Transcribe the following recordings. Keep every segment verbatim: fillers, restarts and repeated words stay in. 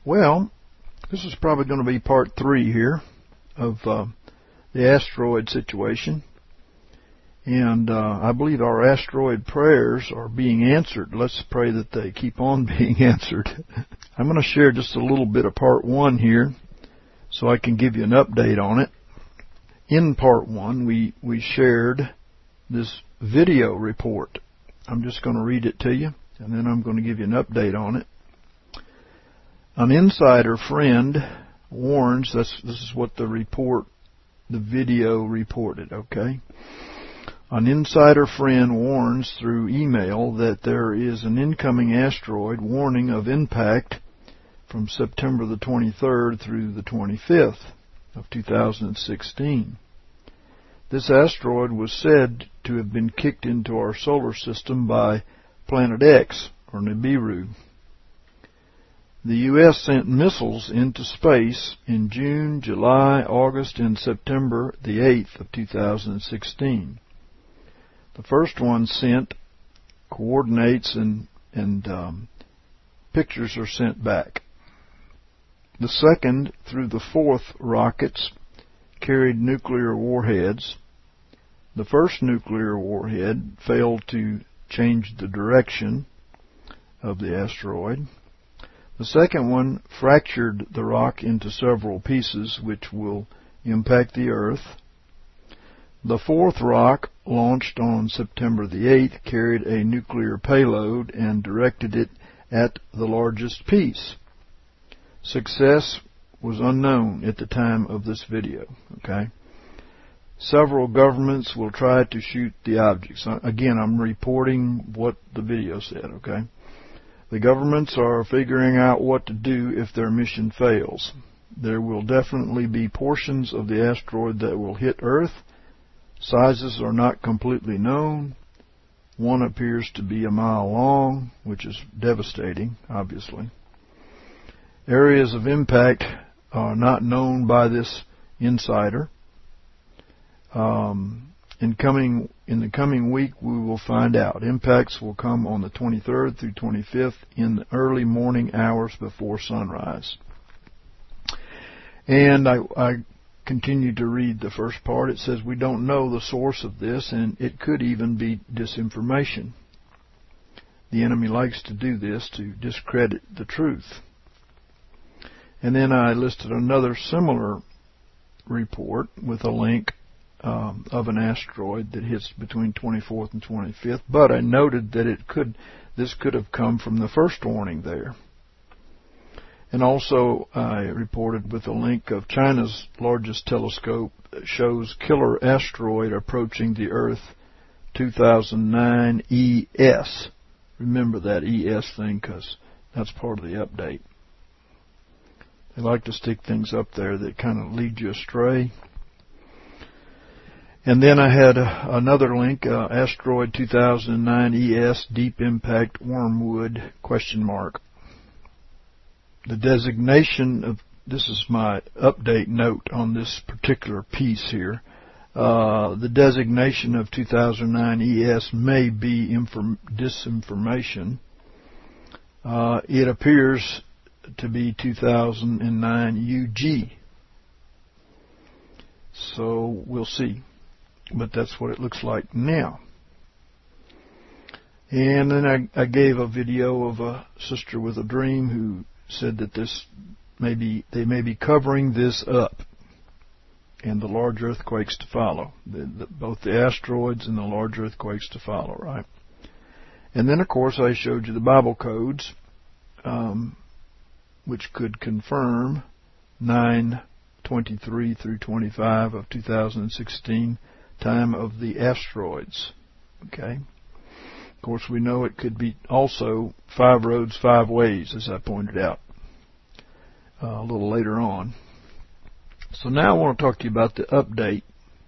Well, this is probably going to be part three here of uh, the asteroid situation. And uh, I believe our asteroid prayers are being answered. Let's pray that they keep on being answered. I'm going to share just a little bit of part one here so I can give you an update on it. In part one, we, we shared this video report. I'm just going to read it to you, and then I'm going to give you an update on it. An insider friend warns, this, this is what the report, the video reported, okay? An insider friend warns through email that there is an incoming asteroid warning of impact from September the twenty-third through the twenty-fifth of two thousand sixteen. This asteroid was said to have been kicked into our solar system by Planet X, or Nibiru. The U S sent missiles into space in June, July, August, and September the eighth of two thousand sixteen. The first one sent coordinates and, and um, pictures are sent back. The second through the fourth rockets carried nuclear warheads. The first nuclear warhead failed to change the direction of the asteroid. The second one fractured the rock into several pieces, which will impact the Earth. The fourth rock, launched on September the eighth, carried a nuclear payload and directed it at the largest piece. Success was unknown at the time of this video, okay? Several governments will try to shoot the objects. Again, I'm reporting what the video said, okay? The governments are figuring out what to do if their mission fails. There will definitely be portions of the asteroid that will hit Earth. Sizes are not completely known. One appears to be a mile long, which is devastating, obviously. Areas of impact are not known by this insider. Um, in coming in the coming week, we will find out. Impacts will come on the twenty-third through twenty-fifth in the early morning hours before sunrise. And I, I continue to read the first part. It says we don't know the source of this, and it could even be disinformation. The enemy likes to do this to discredit the truth. And then I listed another similar report with a link um, of an asteroid that hits between twenty-fourth and twenty-fifth, but I noted that it could, this could have come from the first warning there. And also I reported with a link of China's largest telescope that shows killer asteroid approaching the Earth, two thousand nine E S. Remember that E S thing, because that's part of the update. They like to stick things up there that kind of lead you astray. And then I had uh, another link, uh, asteroid two thousand nine E S, deep impact Wormwood, question mark. The designation of, this is my update note on this particular piece here. Uh, the designation of two thousand nine E S may be inform, disinformation. Uh, it appears to be two thousand nine U G. So we'll see. But that's what it looks like now. And then I, I gave a video of a sister with a dream who said that this may be, they may be covering this up and the large earthquakes to follow. The, the, both the asteroids and the large earthquakes to follow, right? And then, of course, I showed you the Bible codes, um, which could confirm nine twenty-three through twenty-five of two thousand sixteen, time of the asteroids. Okay. Of course, we know it could be also five roads, five ways, as I pointed out uh, a little later on. So now I want to talk to you about the update.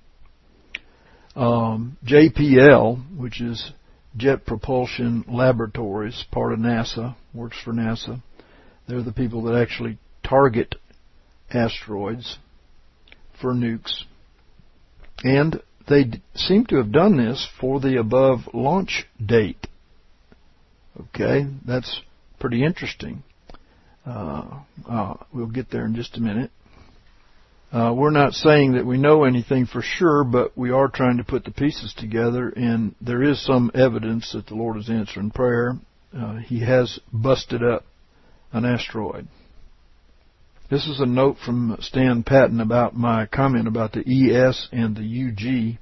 Um, J P L, which is Jet Propulsion Laboratories, part of NASA, works for NASA. They're the people that actually target asteroids for nukes. And they d- seem to have done this for the above launch date. Okay, that's pretty interesting. Uh, uh, we'll get there in just a minute. Uh, we're not saying that we know anything for sure, but we are trying to put the pieces together, and there is some evidence that the Lord is answering prayer. Uh, he has busted up an asteroid. This is a note from Stan Patton about my comment about the E S and the U G.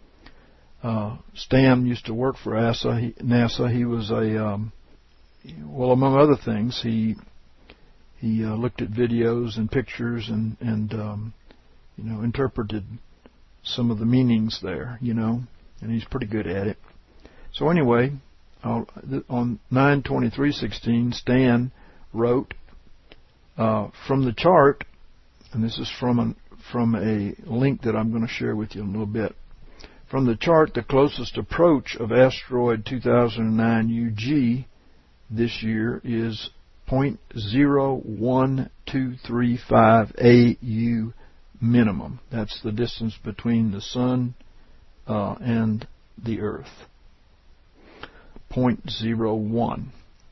Uh, Stan used to work for NASA. He, NASA. He was a, um, well, among other things, he he uh, looked at videos and pictures and, and um, you know, interpreted some of the meanings there, you know, and he's pretty good at it. So anyway, I'll, on nine twenty-three sixteen, Stan wrote, uh, from the chart, and this is from a, from a link that I'm going to share with you in a little bit. From the chart, the closest approach of asteroid two thousand nine U G this year is zero point zero one two three five A U minimum. That's the distance between the Sun uh, and the Earth. zero point zero one.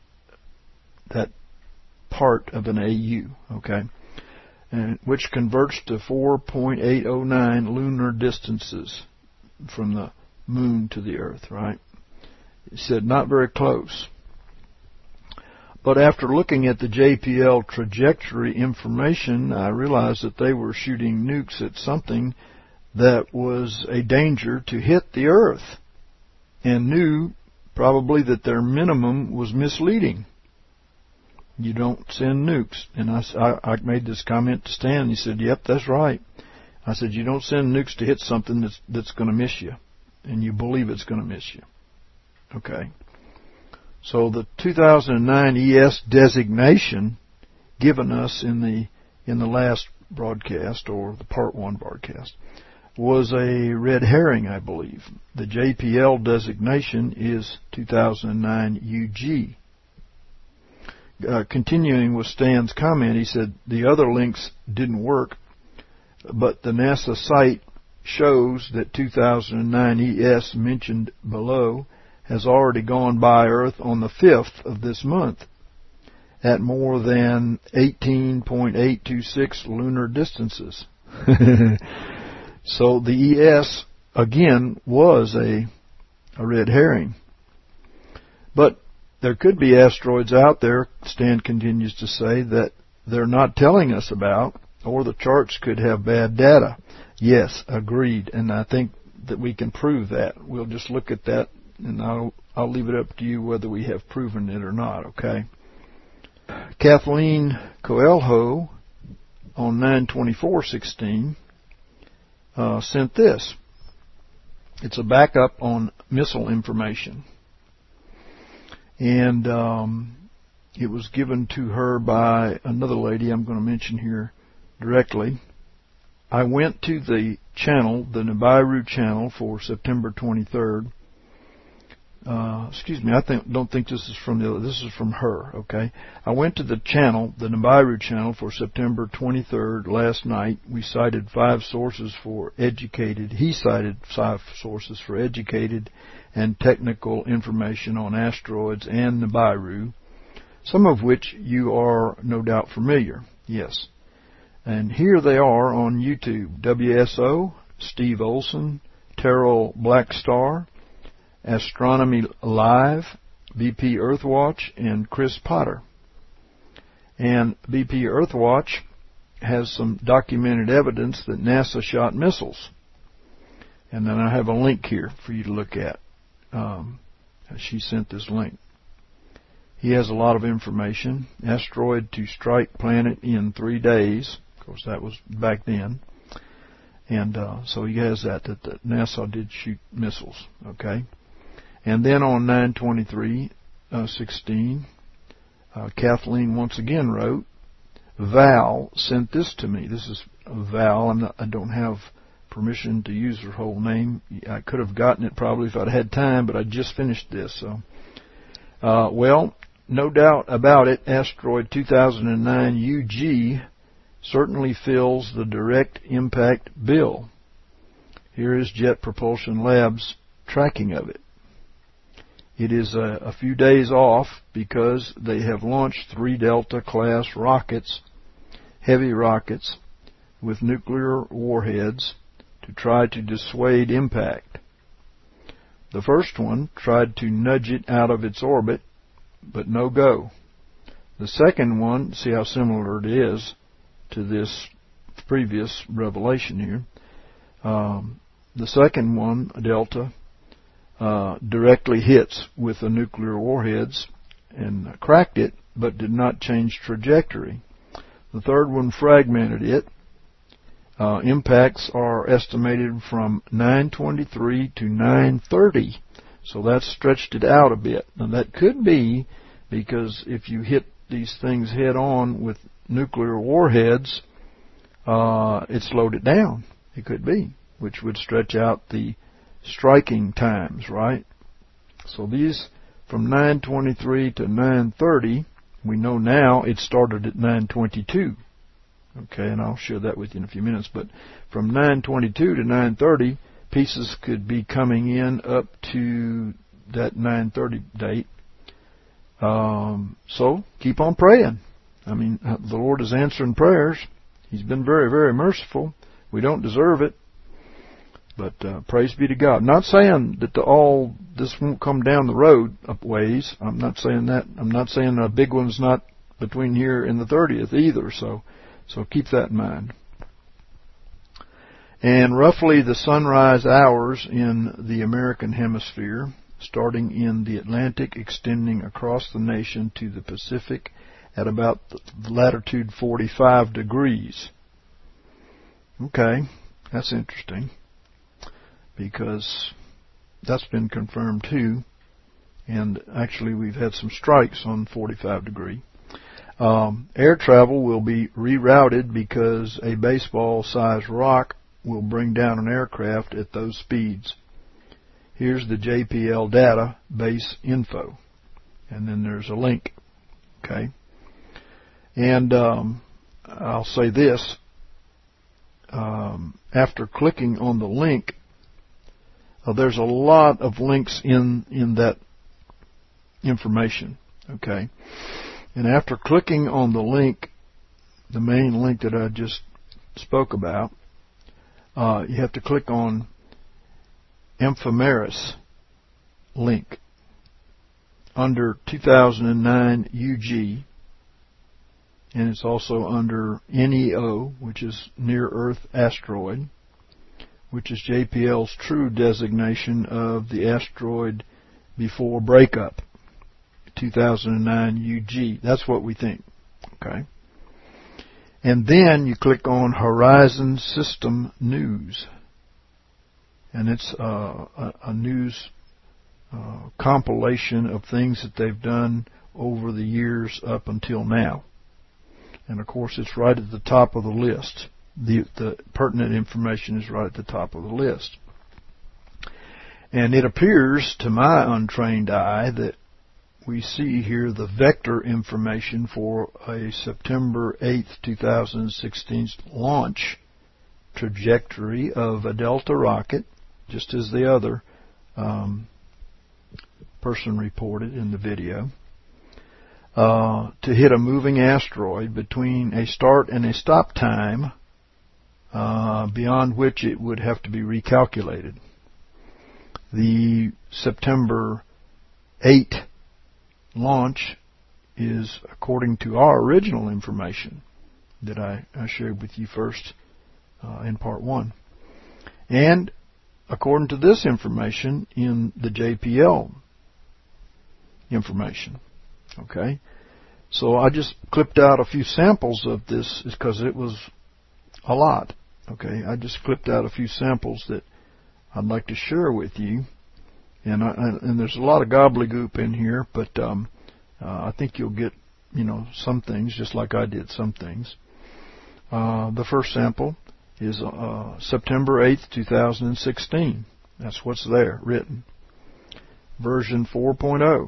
That part of an A U, okay? And which converts to four point eight oh nine lunar distances from the Moon to the Earth, right? He said not very close. But after looking at the J P L trajectory information, I realized that they were shooting nukes at something that was a danger to hit the Earth, and knew probably that their minimum was misleading. You don't send nukes. And I, I, I made this comment to Stan, and he said, yep, that's right. I said, you don't send nukes to hit something that's, that's going to miss you, and you believe it's going to miss you. Okay. So the two thousand nine E S designation given us in the in the last broadcast, or the part one broadcast, was a red herring, I believe. The J P L designation is two thousand nine U G. Uh, continuing with Stan's comment, he said the other links didn't work, but the NASA site shows that two thousand nine E S mentioned below has already gone by Earth on the fifth of this month at more than eighteen point eight two six lunar distances. So the E S, again, was a, a red herring. But there could be asteroids out there, Stan continues to say, that they're not telling us about, or the charts could have bad data. Yes, agreed, and I think that we can prove that. We'll just look at that, and I'll, I'll leave it up to you whether we have proven it or not, okay? Kathleen Coelho on nine twenty-four sixteen uh, sent this. It's a backup on missile information. And um, it was given to her by another lady I'm going to mention here directly. I went to the channel, the Nibiru channel, for September twenty-third. Uh, excuse me, I think, don't think this is from the other, this is from her, okay? I went to the channel, the Nibiru channel, for September twenty-third last night. We cited five sources for educated, he cited five sources for educated and technical information on asteroids and Nibiru, some of which you are no doubt familiar, yes. And here they are on YouTube. W S O, Steve Olson, Terrell Blackstar, Astronomy Live, B P Earthwatch, and Chris Potter. And B P Earthwatch has some documented evidence that NASA shot missiles. And then I have a link here for you to look at. Um, she sent this link. He has a lot of information. Asteroid to strike planet in three days. Of course, that was back then. And uh, so he has that, that, that NASA did shoot missiles. Okay. And then on nine twenty-three sixteen, uh, Kathleen once again wrote, Val sent this to me. This is Val. I'm not, I don't have permission to use her whole name. I could have gotten it probably if I'd had time, but I just finished this. So, uh, well, no doubt about it, asteroid two thousand nine U G certainly fills the direct impact bill. Here is Jet Propulsion Labs tracking of it. It is a, a few days off because they have launched three Delta-class rockets, heavy rockets, with nuclear warheads to try to dissuade impact. The first one tried to nudge it out of its orbit, but no go. The second one, see how similar it is to this previous revelation here. Um, the second one, Delta, uh, directly hits with the nuclear warheads and cracked it, but did not change trajectory. The third one fragmented it. Uh, impacts are estimated from nine twenty-three to nine thirty, so that's stretched it out a bit. And that could be because if you hit these things head on with nuclear warheads, uh, it slowed it down. It could be, which would stretch out the striking times, right? So these from nine twenty-three to nine thirty, we know now it started at nine twenty-two. Okay, and I'll share that with you in a few minutes. But from nine twenty-two to nine thirty, pieces could be coming in up to that nine thirty date. Um, so keep on praying. I mean, the Lord is answering prayers. He's been very, very merciful. We don't deserve it, but uh, praise be to God. Not saying that the, all this won't come down the road up ways. I'm not saying that. I'm not saying a big one's not between here and the thirtieth either. So. So keep that in mind. And roughly the sunrise hours in the American hemisphere, starting in the Atlantic, extending across the nation to the Pacific at about latitude forty-five degrees. Okay, that's interesting because that's been confirmed too. And actually we've had some strikes on forty-five degree. Um, air travel will be rerouted because a baseball-sized rock will bring down an aircraft at those speeds. Here's the J P L data base info, and then there's a link. Okay, and um, I'll say this: um, after clicking on the link, uh, there's a lot of links in in that information. Okay. And after clicking on the link, the main link that I just spoke about, uh, you have to click on Ephemeris link under two thousand nine U G, and it's also under N E O, which is Near Earth Asteroid, which is J P L's true designation of the asteroid before breakup. two thousand nine U G. That's what we think. Okay. And then you click on Horizon System News. And it's uh, a, a news uh, compilation of things that they've done over the years up until now. And of course it's right at the top of the list. The, the pertinent information is right at the top of the list. And it appears to my untrained eye that we see here the vector information for a September eighth, two thousand sixteen launch trajectory of a Delta rocket, just as the other um, person reported in the video, uh, to hit a moving asteroid between a start and a stop time, uh, beyond which it would have to be recalculated. The September eighth launch is according to our original information that I, I shared with you first uh, in part one, and according to this information in the J P L information. Okay, so I just clipped out a few samples of this because it was a lot. Okay, I just clipped out a few samples that I'd like to share with you. And, I, and there's a lot of gobbledygook in here, but um, uh, I think you'll get, you know, some things, just like I did some things. Uh, the first sample is uh, September eighth, two thousand sixteen. That's what's there, written. Version four point oh.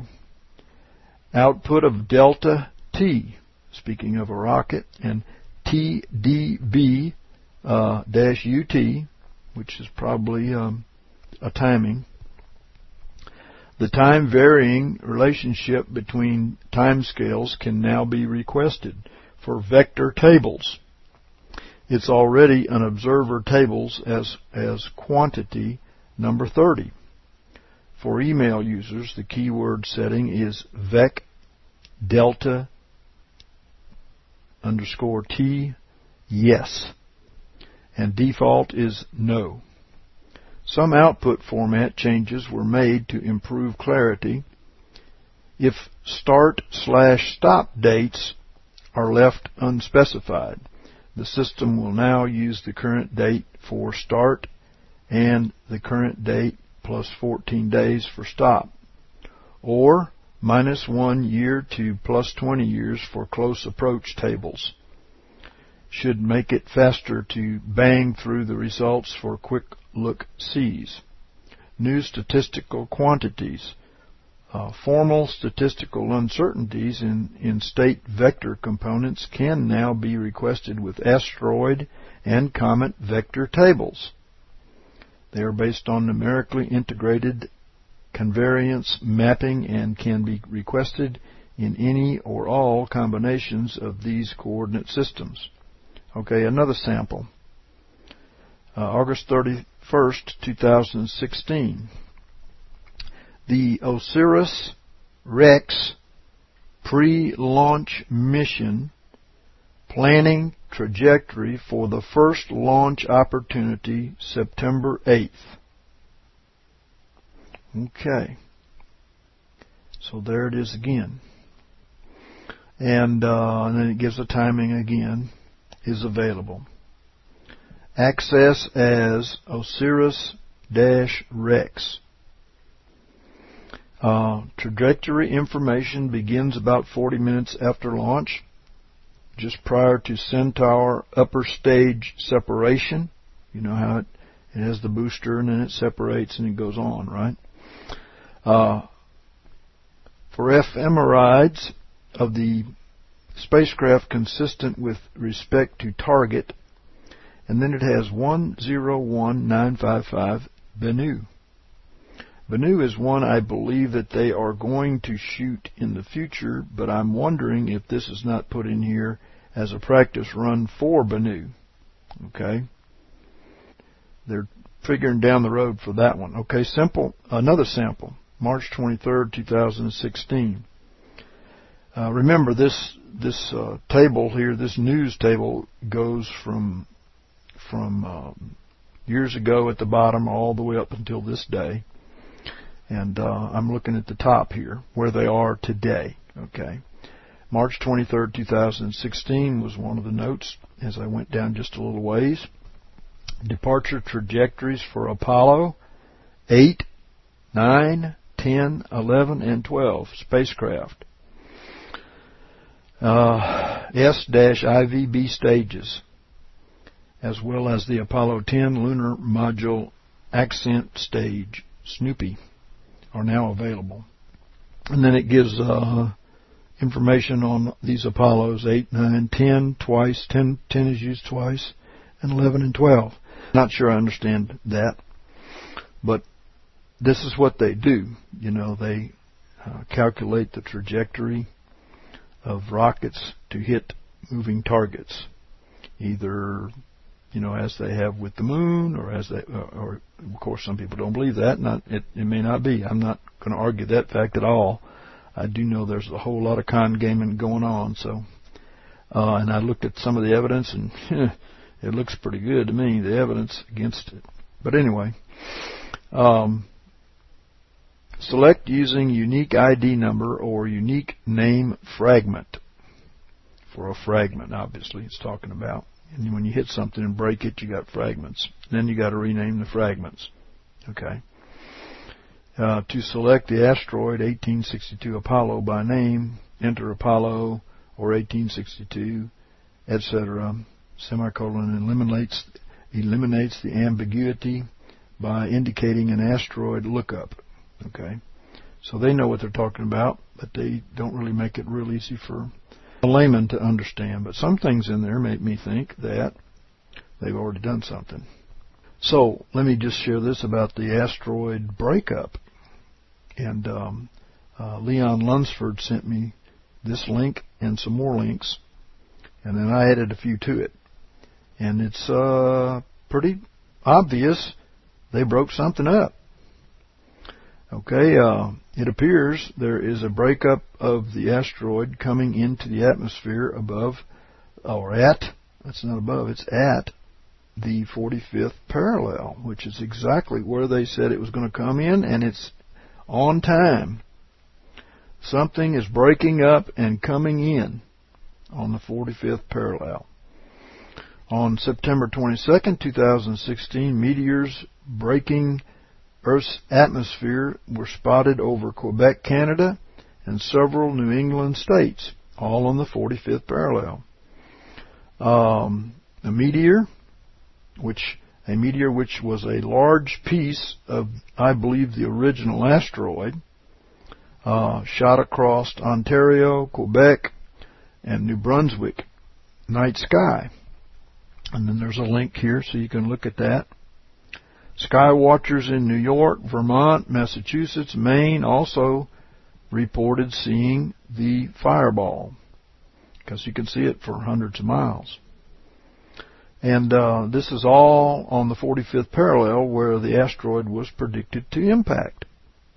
Output of Delta T, speaking of a rocket, and T D B uh, dash U T, which is probably um, a timing. The time-varying relationship between timescales can now be requested for vector tables. It's already an observer tables as, as quantity number thirty. For email users, the keyword setting is vec delta underscore t yes, and default is no. Some output format changes were made to improve clarity. If start slash stop dates are left unspecified, the system will now use the current date for start and the current date plus fourteen days for stop, or minus one year to plus twenty years for close approach tables. Should make it faster to bang through the results for quick look sees. New statistical quantities. Uh, formal statistical uncertainties in, in state vector components can now be requested with asteroid and comet vector tables. They are based on numerically integrated convariance mapping and can be requested in any or all combinations of these coordinate systems. Okay, another sample. Uh, August thirty-first, two thousand sixteen. The OSIRIS-REx pre-launch mission planning trajectory for the first launch opportunity, September eighth. Okay. So there it is again. And, uh, and then it gives the timing again. Is available. Access as OSIRIS-REx. Uh, trajectory information begins about forty minutes after launch, just prior to Centaur upper stage separation. You know how it, it has the booster and then it separates and it goes on, right? Uh, for ephemerides of the spacecraft consistent with respect to target, and then it has one zero one nine five five Bennu. Bennu is one I believe that they are going to shoot in the future, but I'm wondering if this is not put in here as a practice run for Bennu. Okay? They're figuring down the road for that one. Okay, simple. Another sample, March twenty-third, two thousand sixteen. Uh, remember, this this uh, table here, this news table, goes from from um, years ago at the bottom all the way up until this day. And uh, I'm looking at the top here, where they are today. Okay, March twenty-third, two thousand sixteen was one of the notes as I went down just a little ways. Departure trajectories for Apollo eight, nine, ten, eleven, and twelve spacecraft. Uh, S I V B stages, as well as the Apollo ten lunar module ascent stage, Snoopy, are now available. And then it gives uh, information on these Apollos eight, nine, ten, twice, ten, ten is used twice, and eleven and twelve. Not sure I understand that, but this is what they do. You know, they uh, calculate the trajectory of rockets to hit moving targets, either, you know, as they have with the moon, or as they, or, or of course some people don't believe that, and it, it may not be. I'm not going to argue that fact at all. I do know there's a whole lot of con gaming going on, so, uh, and I looked at some of the evidence, and it looks pretty good to me, the evidence against it. But anyway, um, select using unique I D number or unique name fragment. For a fragment, obviously, it's talking about. And when you hit something and break it, you got fragments. Then you got to rename the fragments. Okay. Uh, to select the asteroid eighteen sixty-two Apollo by name, enter Apollo or eighteen sixty-two, et cetera. Semicolon eliminates eliminates the ambiguity by indicating an asteroid lookup. Okay, so they know what they're talking about, but they don't really make it real easy for a layman to understand. But some things in there make me think that they've already done something. So let me just share this about the asteroid breakup. And um, uh, Leon Lunsford sent me this link and some more links, and then I added a few to it. And it's uh, pretty obvious they broke something up. Okay, uh, it appears there is a breakup of the asteroid coming into the atmosphere above, or at, that's not above, it's at the forty-fifth parallel, which is exactly where they said it was going to come in, and it's on time. Something is breaking up and coming in on the forty-fifth parallel. On September twenty-second, two thousand sixteen, meteors breaking Earth's atmosphere were spotted over Quebec, Canada, and several New England states, all on the forty-fifth parallel. Um, a meteor, which a meteor which was a large piece of, I believe, the original asteroid, uh, shot across Ontario, Quebec, and New Brunswick night sky. And then there's a link here so you can look at that. Sky watchers in New York, Vermont, Massachusetts, Maine also reported seeing the fireball, because you can see it for hundreds of miles. And uh, this is all on the forty-fifth parallel where the asteroid was predicted to impact.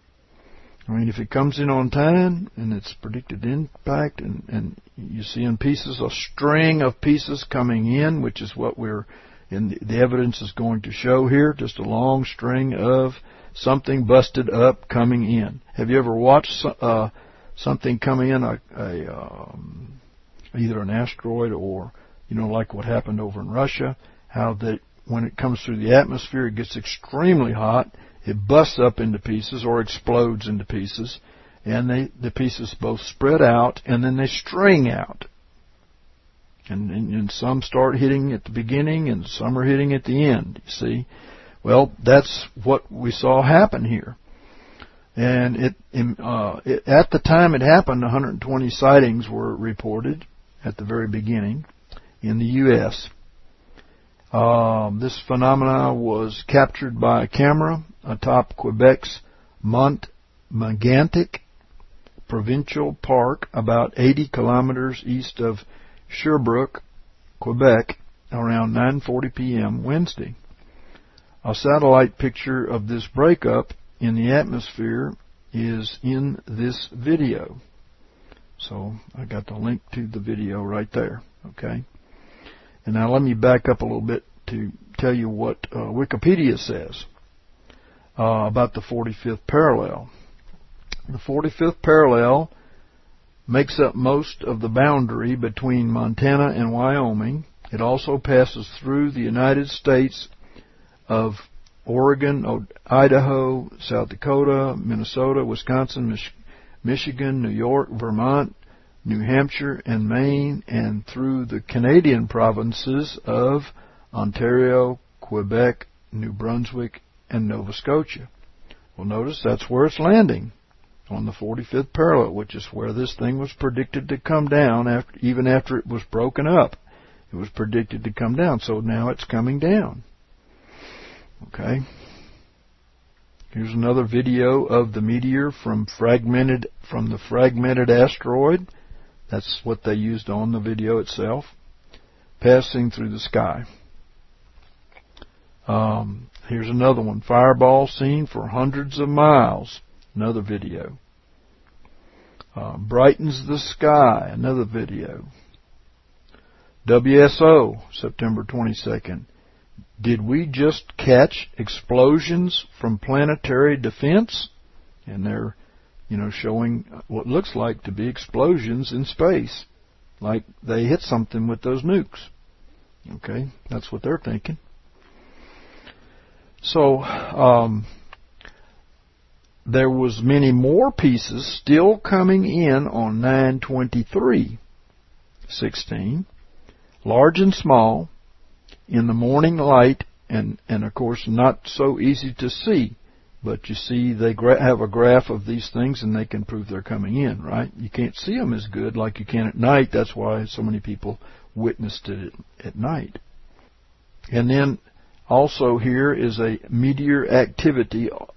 I mean, if it comes in on time and it's predicted impact, and, and you see in pieces, a string of pieces coming in, which is what we're in the, the evidence is going to show here, just a long string of something busted up coming in. Have you ever watched uh, something coming in, a, a um, either an asteroid or, you know, like what happened over in Russia, how that when it comes through the atmosphere, it gets extremely hot, it busts up into pieces or explodes into pieces, and they, the pieces both spread out and then they string out. And, and, and some start hitting at the beginning and some are hitting at the end, you see. Well, that's what we saw happen here. And it, uh, it, at the time it happened, one hundred twenty sightings were reported at the very beginning in the U S Um, this phenomena was captured by a camera atop Quebec's Mont-Megantic Provincial Park, about eighty kilometers east of Sherbrooke, Quebec, around nine forty p.m. Wednesday. A satellite picture of this breakup in the atmosphere is in this video. So I got the link to the video right there. Okay. And now let me back up a little bit to tell you what uh, Wikipedia says uh, about the forty-fifth parallel. The forty-fifth parallel makes up most of the boundary between Montana and Wyoming. It also passes through the United States of Oregon, Idaho, South Dakota, Minnesota, Wisconsin, Mich- Michigan, New York, Vermont, New Hampshire, and Maine, and through the Canadian provinces of Ontario, Quebec, New Brunswick, and Nova Scotia. Well, notice that's where it's landing, on the forty-fifth parallel, which is where this thing was predicted to come down, after, even after it was broken up. It was predicted to come down, so now it's coming down. Okay. Here's another video of the meteor from fragmented from the fragmented asteroid. That's what they used on the video itself, passing through the sky. Um, here's another one. Fireball seen for hundreds of miles. Another video. Uh, brightens the sky. Another video. W S O, September twenty-second. Did we just catch explosions from planetary defense? And they're, you know, showing what looks like to be explosions in space, like they hit something with those nukes. Okay, that's what they're thinking. So, um, there was many more pieces still coming in on nine twenty-three sixteen, large and small, in the morning light, and, and of course not so easy to see. But you see, they gra- have a graph of these things, and they can prove they're coming in, right? You can't see them as good like you can at night. That's why so many people witnessed it at, at night. And then also here is a meteor activity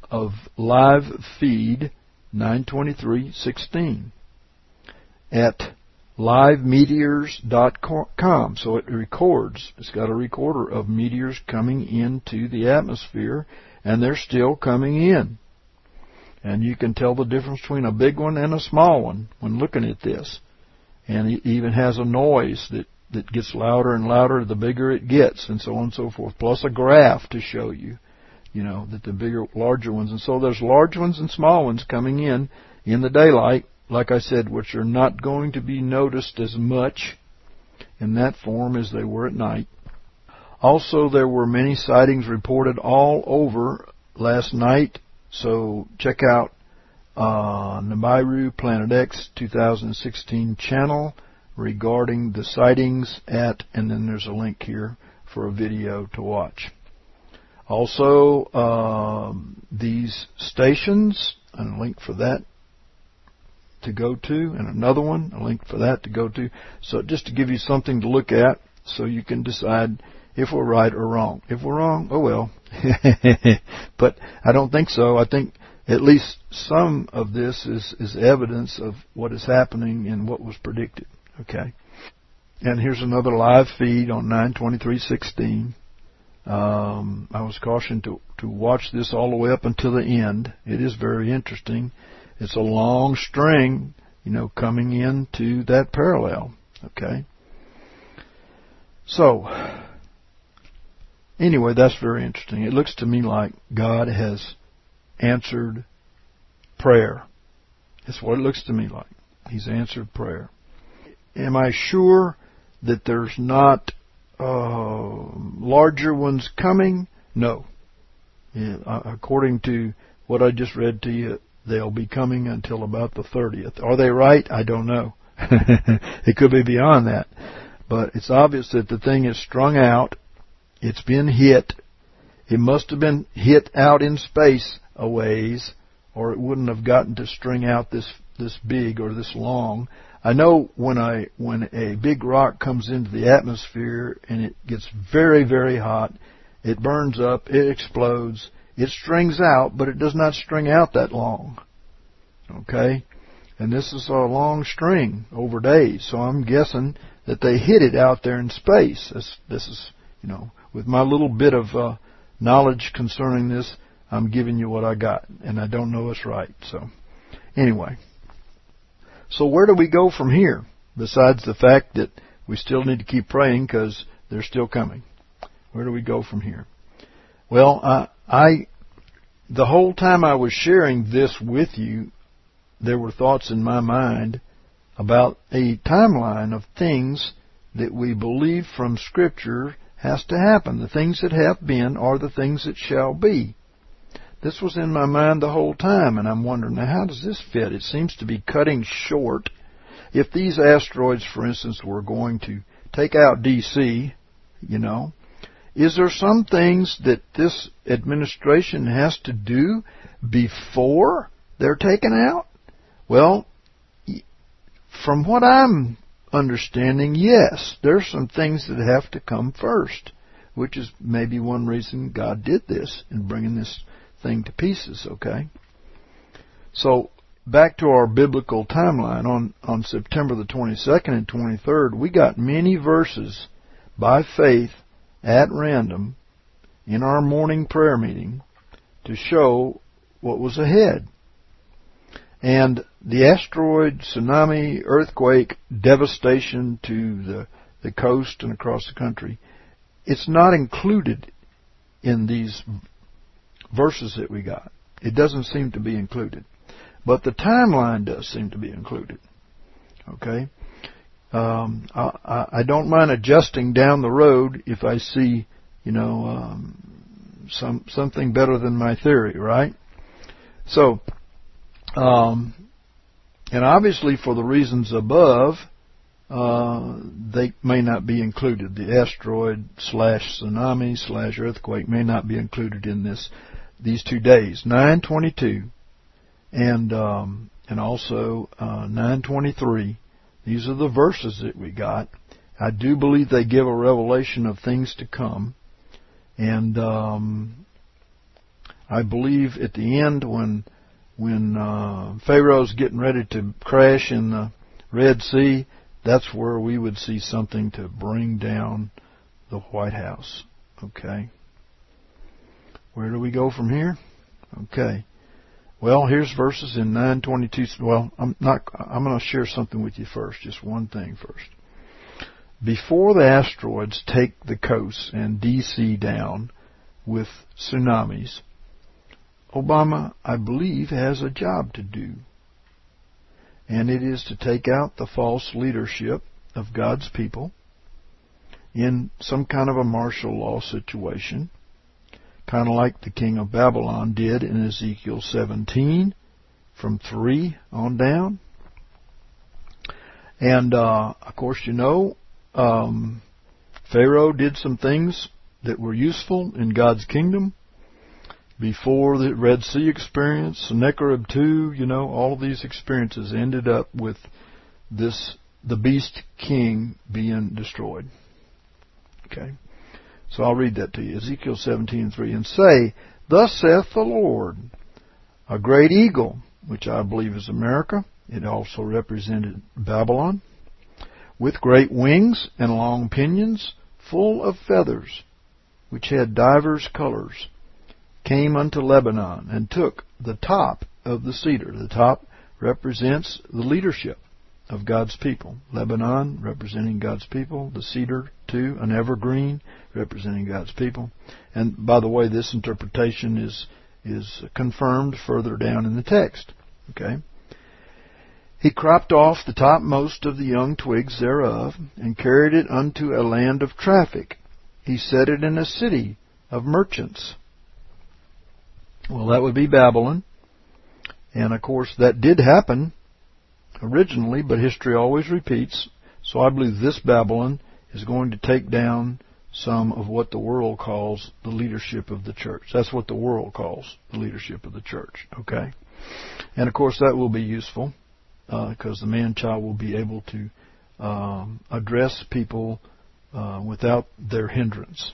of live feed nine twenty-three sixteen at live meteors dot com. So it records. It's got a recorder of meteors coming into the atmosphere, and they're still coming in. And you can tell the difference between a big one and a small one when looking at this. And it even has a noise that, that gets louder and louder the bigger it gets, and so on and so forth. Plus a graph to show you, you know, that the bigger, larger ones. And so there's large ones and small ones coming in in the daylight, like I said, which are not going to be noticed as much in that form as they were at night. Also, there were many sightings reported all over last night. So check out uh, Nibiru Planet X twenty sixteen channel regarding the sightings at, and then there's a link here for a video to watch. Also, uh, these stations, and a link for that to go to, and another one, a link for that to go to. So just to give you something to look at so you can decide if we're right or wrong. If we're wrong, oh well. But I don't think so. I think at least some of this is, is evidence of what is happening and what was predicted. Okay. And here's another live feed on nine twenty-three sixteen. Um, I was cautioned to, to watch this all the way up until the end. It is very interesting. It's a long string, you know, coming into that parallel. Okay. So, anyway, that's very interesting. It looks to me like God has answered prayer. That's what it looks to me like. He's answered prayer. Am I sure that there's not uh, larger ones coming? No. Yeah, according to what I just read to you, they'll be coming until about the thirtieth. Are they right? I don't know. It could be beyond that. But it's obvious that the thing is strung out. It's been hit. It must have been hit out in space a ways, or it wouldn't have gotten to string out this this big or this long. I know when I when a big rock comes into the atmosphere and it gets very, very hot, it burns up, it explodes, it strings out, but it does not string out that long. Okay? And this is a long string over days, so I'm guessing that they hit it out there in space. This, this is, you know, with my little bit of uh, knowledge concerning this, I'm giving you what I got, and I don't know it's right. So, anyway. So where do we go from here, besides the fact that we still need to keep praying because they're still coming? Where do we go from here? Well, I, I, the whole time I was sharing this with you, there were thoughts in my mind about a timeline of things that we believe from Scripture has to happen. The things that have been are the things that shall be. This was in my mind the whole time, and I'm wondering, now how does this fit? It seems to be cutting short. If these asteroids, for instance, were going to take out D C, you know, is there some things that this administration has to do before they're taken out? Well, from what I'm understanding, yes, there's some things that have to come first, which is maybe one reason God did this in bringing this thing to pieces, okay? So, back to our biblical timeline, on, on September the twenty-second and twenty-third, we got many verses by faith at random in our morning prayer meeting to show what was ahead. And the asteroid, tsunami, earthquake, devastation to the, the coast and across the country, it's not included in these verses that we got. It doesn't seem to be included. But the timeline does seem to be included. Okay? Um, I, I don't mind adjusting down the road if I see, you know, um, some something better than my theory, right? So, um, and obviously for the reasons above, uh, they may not be included. The asteroid slash tsunami slash earthquake may not be included in this these two days, nine twenty-two and um, and also uh, nine twenty-three. These are the verses that we got. I do believe they give a revelation of things to come, and um, I believe at the end when when uh, Pharaoh's getting ready to crash in the Red Sea, that's where we would see something to bring down the White House. Okay. Where do we go from here? Okay. Well, here's verses in nine twenty-two. Well, I'm not. I'm going to share something with you first. Just one thing first. Before the asteroids take the coast and D C down with tsunamis, Obama, I believe, has a job to do. And it is to take out the false leadership of God's people in some kind of a martial law situation, kind of like the king of Babylon did in Ezekiel seventeen, from three on down. And, uh, of course, you know, um, Pharaoh did some things that were useful in God's kingdom. Before the Red Sea experience, Sennacherib two, you know, all of these experiences ended up with this, the beast king being destroyed. Okay. So I'll read that to you. Ezekiel seventeen three. And say, Thus saith the Lord, a great eagle, which I believe is America. It also represented Babylon, with great wings and long pinions, full of feathers, which had divers colors, came unto Lebanon, and took the top of the cedar. The top represents the leadership of God's people. Lebanon representing God's people. The cedar, too, an evergreen representing God's people. And by the way, this interpretation is is confirmed further down in the text. Okay. He cropped off the topmost of the young twigs thereof, and carried it unto a land of traffic. He set it in a city of merchants. Well, that would be Babylon. And, of course, that did happen originally, but history always repeats. So I believe this Babylon is going to take down some of what the world calls the leadership of the church. That's what the world calls the leadership of the church. Okay? And, of course, that will be useful because uh, the man-child will be able to um, address people uh, without their hindrance.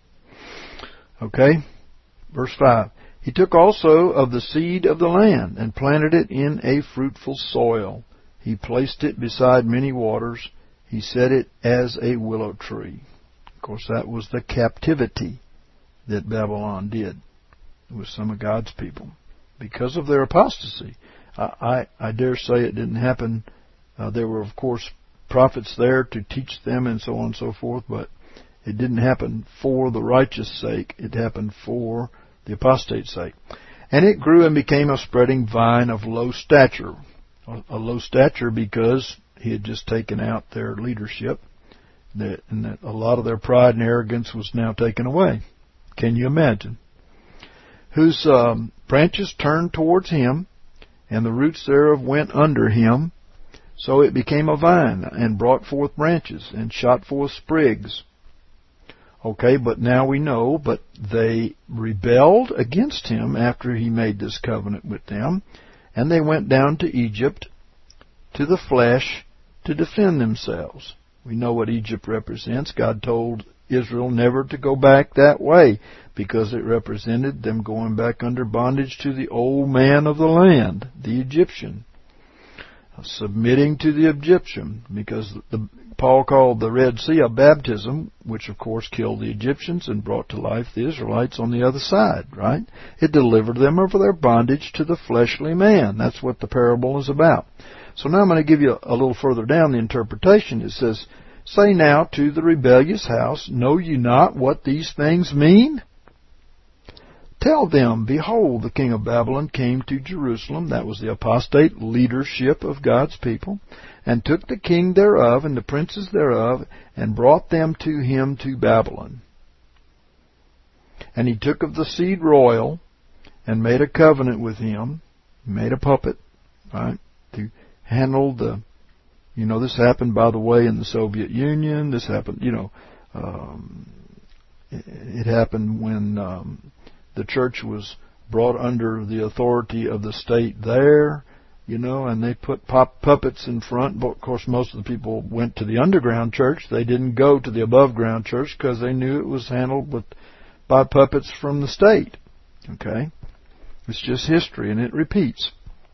Okay? Verse five. He took also of the seed of the land, and planted it in a fruitful soil. He placed it beside many waters. He set it as a willow tree. Of course, that was the captivity that Babylon did with some of God's people because of their apostasy. I, I, I dare say it didn't happen. Uh, there were, of course, prophets there to teach them and so on and so forth, but it didn't happen for the righteous sake. It happened for the apostate's sake. And it grew and became a spreading vine of low stature. A low stature because he had just taken out their leadership, that, and that a lot of their pride and arrogance was now taken away. Can you imagine? Whose um, branches turned towards him, and the roots thereof went under him. So it became a vine, and brought forth branches, and shot forth sprigs. Okay, but now we know, but they rebelled against him after he made this covenant with them, and they went down to Egypt, to the flesh, to defend themselves. We know what Egypt represents. God told Israel never to go back that way, because it represented them going back under bondage to the old man of the land, the Egyptian. Submitting to the Egyptian, because the, Paul called the Red Sea a baptism, which of course killed the Egyptians and brought to life the Israelites on the other side, right? It delivered them of their bondage to the fleshly man. That's what the parable is about. So now I'm going to give you a, a little further down the interpretation. It says, Say now to the rebellious house, Know ye not what these things mean? Tell them, Behold, the king of Babylon came to Jerusalem, that was the apostate leadership of God's people, and took the king thereof and the princes thereof, and brought them to him to Babylon. And he took of the seed royal, and made a covenant with him, made a puppet, right, to handle the, you know, this happened, by the way, in the Soviet Union, this happened, you know, um, it, it happened when um, the church was brought under the authority of the state there, you know, and they put pop puppets in front. But of course, most of the people went to the underground church. They didn't go to the above ground church because they knew it was handled with by puppets from the state. Okay, It's just history, and it repeats.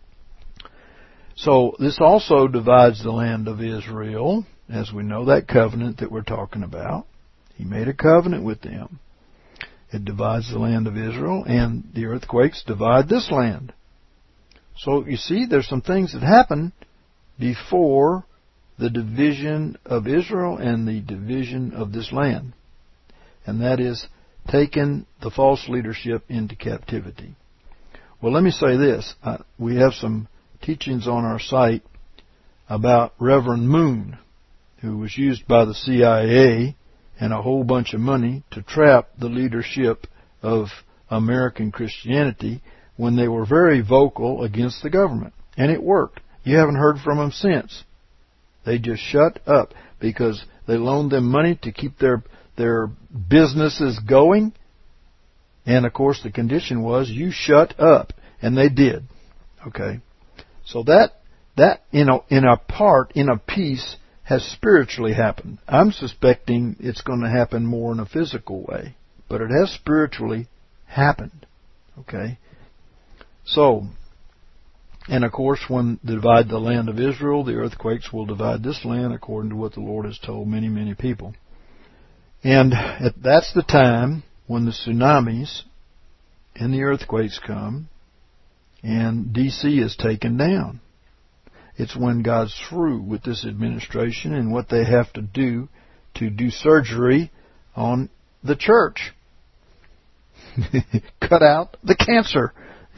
So this also divides the land of Israel, as we know, that covenant that we're talking about. He made a covenant with them. It divides the land of Israel, and the earthquakes divide this land. So you see, there's some things that happen before the division of Israel and the division of this land. And that is taking the false leadership into captivity. Well, let me say this. Uh, we have some teachings on our site about Reverend Moon, who was used by the C I A and a whole bunch of money to trap the leadership of American Christianity when they were very vocal against the government. And it worked. You haven't heard from them since. They just shut up because they loaned them money to keep their their businesses going. And, of course, the condition was you shut up. And they did. Okay. So that, that in a, in a part, in a piece, has spiritually happened. I'm suspecting it's going to happen more in a physical way. But it has spiritually happened. Okay. So, and of course, when they divide the land of Israel, the earthquakes will divide this land according to what the Lord has told many, many people. And that's the time when the tsunamis and the earthquakes come and D C is taken down. It's when God's through with this administration and what they have to do to do surgery on the church. Cut out the cancer.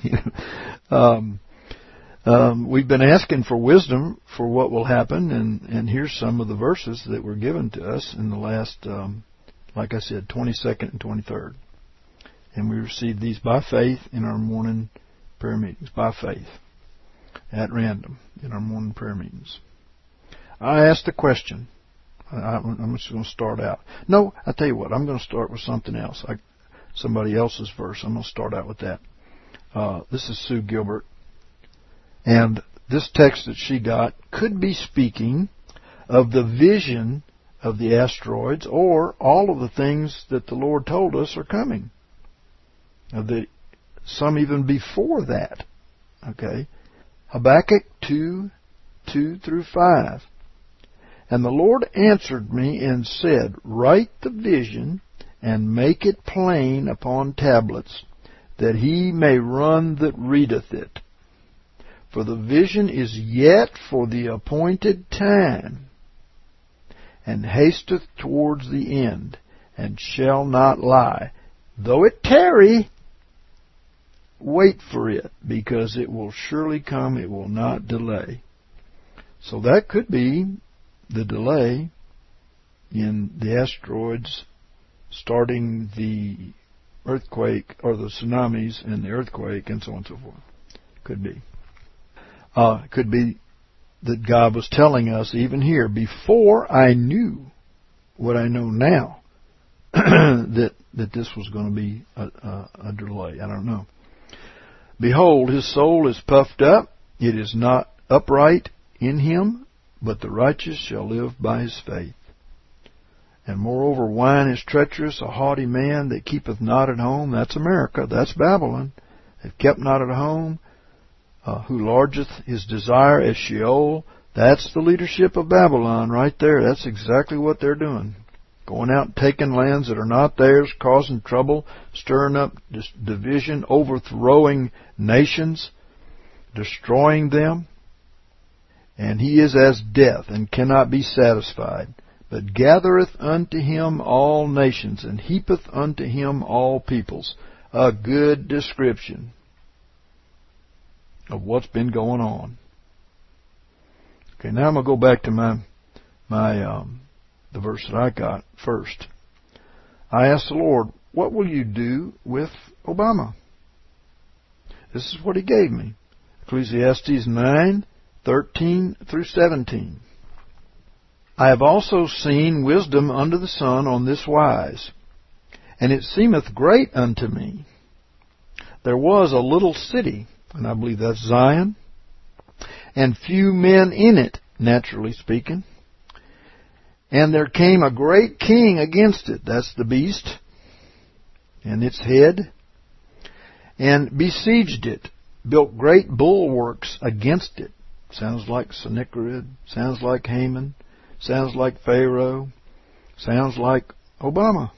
um, um, we've been asking for wisdom for what will happen, and, and here's some of the verses that were given to us in the last, um, like I said, twenty-second and twenty-third. And we received these by faith in our morning prayer meetings, by faith, at random, in our morning prayer meetings. I asked a question. I, I'm just going to start out. No, I tell you what, I'm going to start with something else. I, somebody else's verse. I'm going to start out with that. Uh, this is Sue Gilbert. And this text that she got could be speaking of the vision of the asteroids or all of the things that the Lord told us are coming. Of the, some even before that. Okay. Habakkuk two, two through five. And the Lord answered me and said, write the vision and make it plain upon tablets, that he may run that readeth it. For the vision is yet for the appointed time, and hasteth towards the end, and shall not lie. Though it tarry, wait for it, because it will surely come, it will not delay. So that could be the delay in the asteroids starting the earthquake, or the tsunamis and the earthquake, and so on and so forth. Could be. Uh, could be that God was telling us, even here, before I knew what I know now, that that this was going to be a, a, a delay. I don't know. Behold, his soul is puffed up. It is not upright in him, but the righteous shall live by his faith. And moreover, wine is treacherous, a haughty man that keepeth not at home. That's America. That's Babylon. They've kept not at home. Uh, who largeth his desire as Sheol. That's the leadership of Babylon right there. That's exactly what they're doing. Going out and taking lands that are not theirs, causing trouble, stirring up division, overthrowing nations, destroying them. And he is as death, and cannot be satisfied, but gathereth unto him all nations, and heapeth unto him all peoples. A good description of what's been going on. Okay, now I'm going to go back to my my um, the verse that I got first. I asked the Lord, what will you do with Obama? This is what he gave me. Ecclesiastes nine, thirteen through seventeen. I have also seen wisdom under the sun on this wise, and it seemeth great unto me. There was a little city, and I believe that's Zion, and few men in it, naturally speaking. And there came a great king against it. That's the beast, and its head. and besieged it, built great bulwarks against it. Sounds like Sennacherib, sounds like Haman, sounds like Pharaoh, sounds like Obama.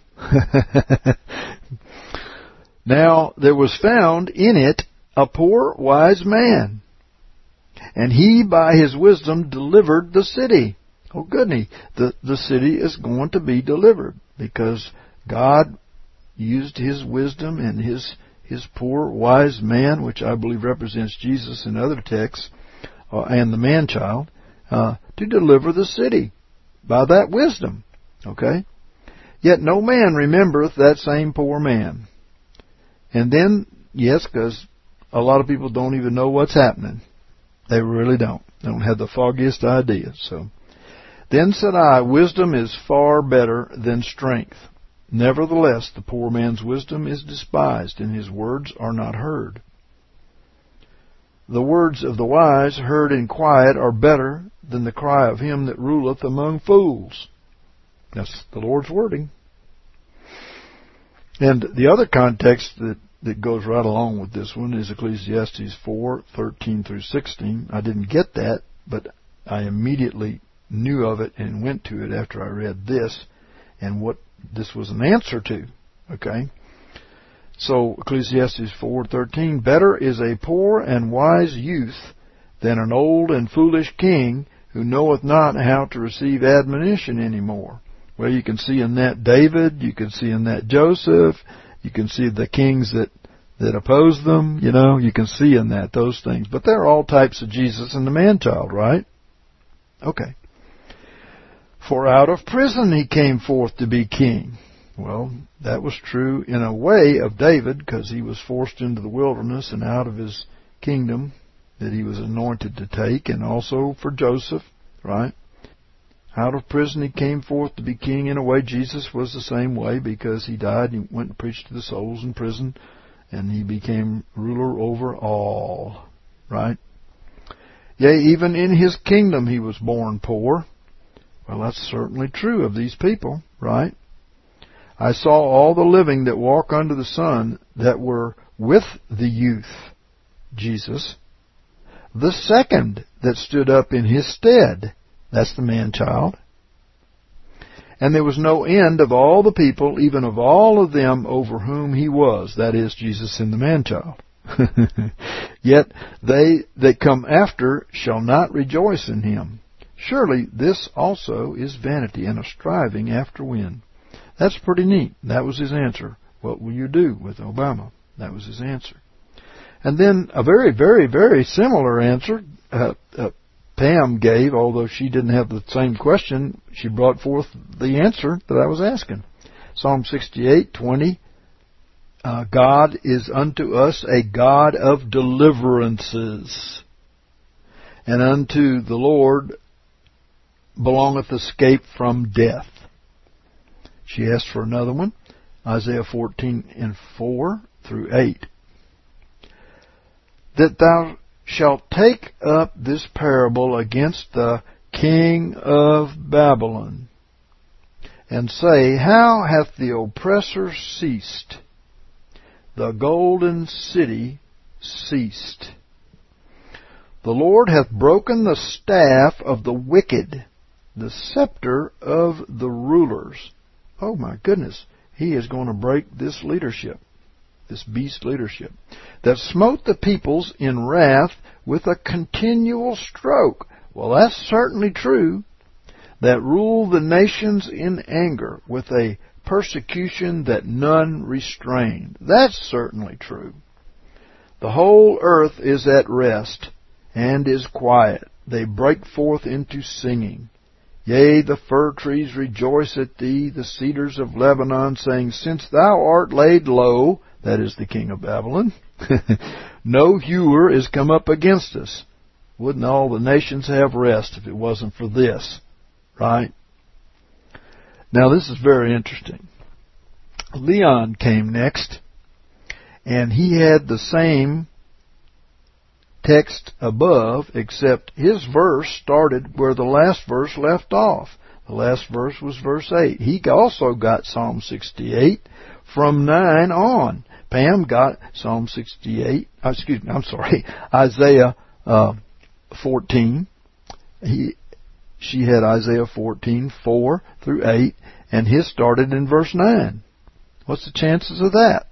Now there was found in it a poor wise man, and he by his wisdom delivered the city. Oh goodness, the, the city is going to be delivered because God used his wisdom and his his poor wise man, which I believe represents Jesus in other texts, uh, and the man-child, uh, to deliver the city by that wisdom. Okay? Yet no man remembereth that same poor man. And then, yes, because a lot of people don't even know what's happening. They really don't. They don't have the foggiest idea. So, then said I, wisdom is far better than strength. Nevertheless, the poor man's wisdom is despised, and his words are not heard. The words of the wise, heard in quiet, are better than the cry of him that ruleth among fools. That's the Lord's wording. And the other context that, that goes right along with this one is Ecclesiastes four, thirteen through sixteen. I didn't get that, but I immediately knew of it and went to it after I read this and what this was an answer to. Okay? So, Ecclesiastes four thirteen, better is a poor and wise youth than an old and foolish king who knoweth not how to receive admonition anymore. Well, you can see in that David, you can see in that Joseph, you can see the kings that, that opposed them, you know, you can see in that those things. But they're all types of Jesus and the man-child, right? Okay. For out of prison he came forth to be king. Well, that was true in a way of David, because he was forced into the wilderness and out of his kingdom that he was anointed to take, and also for Joseph, right? Out of prison he came forth to be king. In a way, Jesus was the same way, because he died and went and preached to the souls in prison, and he became ruler over all, right? Yea, even in his kingdom he was born poor. Well, that's certainly true of these people, right? I saw all the living that walk under the sun that were with the youth, Jesus, the second that stood up in his stead, that's the man-child. And there was no end of all the people, even of all of them over whom he was, that is, Jesus and the man-child. Yet they that come after shall not rejoice in him. Surely this also is vanity and a striving after wind. That's pretty neat. That was his answer. What will you do with Obama? That was his answer. And then a very, very, very similar answer uh, uh, Pam gave, although she didn't have the same question. She brought forth the answer that I was asking. Psalm sixty-eight twenty. Uh, God is unto us a God of deliverances, and unto the Lord belongeth escape from death. She asked for another one, Isaiah fourteen and four through eight. That thou shalt take up this parable against the king of Babylon, and say, how hath the oppressor ceased? The golden city ceased. The Lord hath broken the staff of the wicked, the scepter of the rulers. Oh my goodness, he is going to break this leadership, this beast leadership, that smote the peoples in wrath with a continual stroke. Well, that's certainly true. That ruled the nations in anger with a persecution that none restrained. That's certainly true. The whole earth is at rest and is quiet. They break forth into singing. Yea, the fir trees rejoice at thee, the cedars of Lebanon, saying, since thou art laid low, that is the king of Babylon, no hewer is come up against us. Wouldn't all the nations have rest if it wasn't for this? Right? Now this is very interesting. Leon came next, and he had the same text above, except his verse started where the last verse left off. The last verse was verse eight. He also got Psalm sixty-eight from nine on, Pam got Psalm sixty-eight, uh, excuse me, I'm sorry, Isaiah uh, fourteen. He, she had Isaiah fourteen, four through eight, and his started in verse nine. What's the chances of that?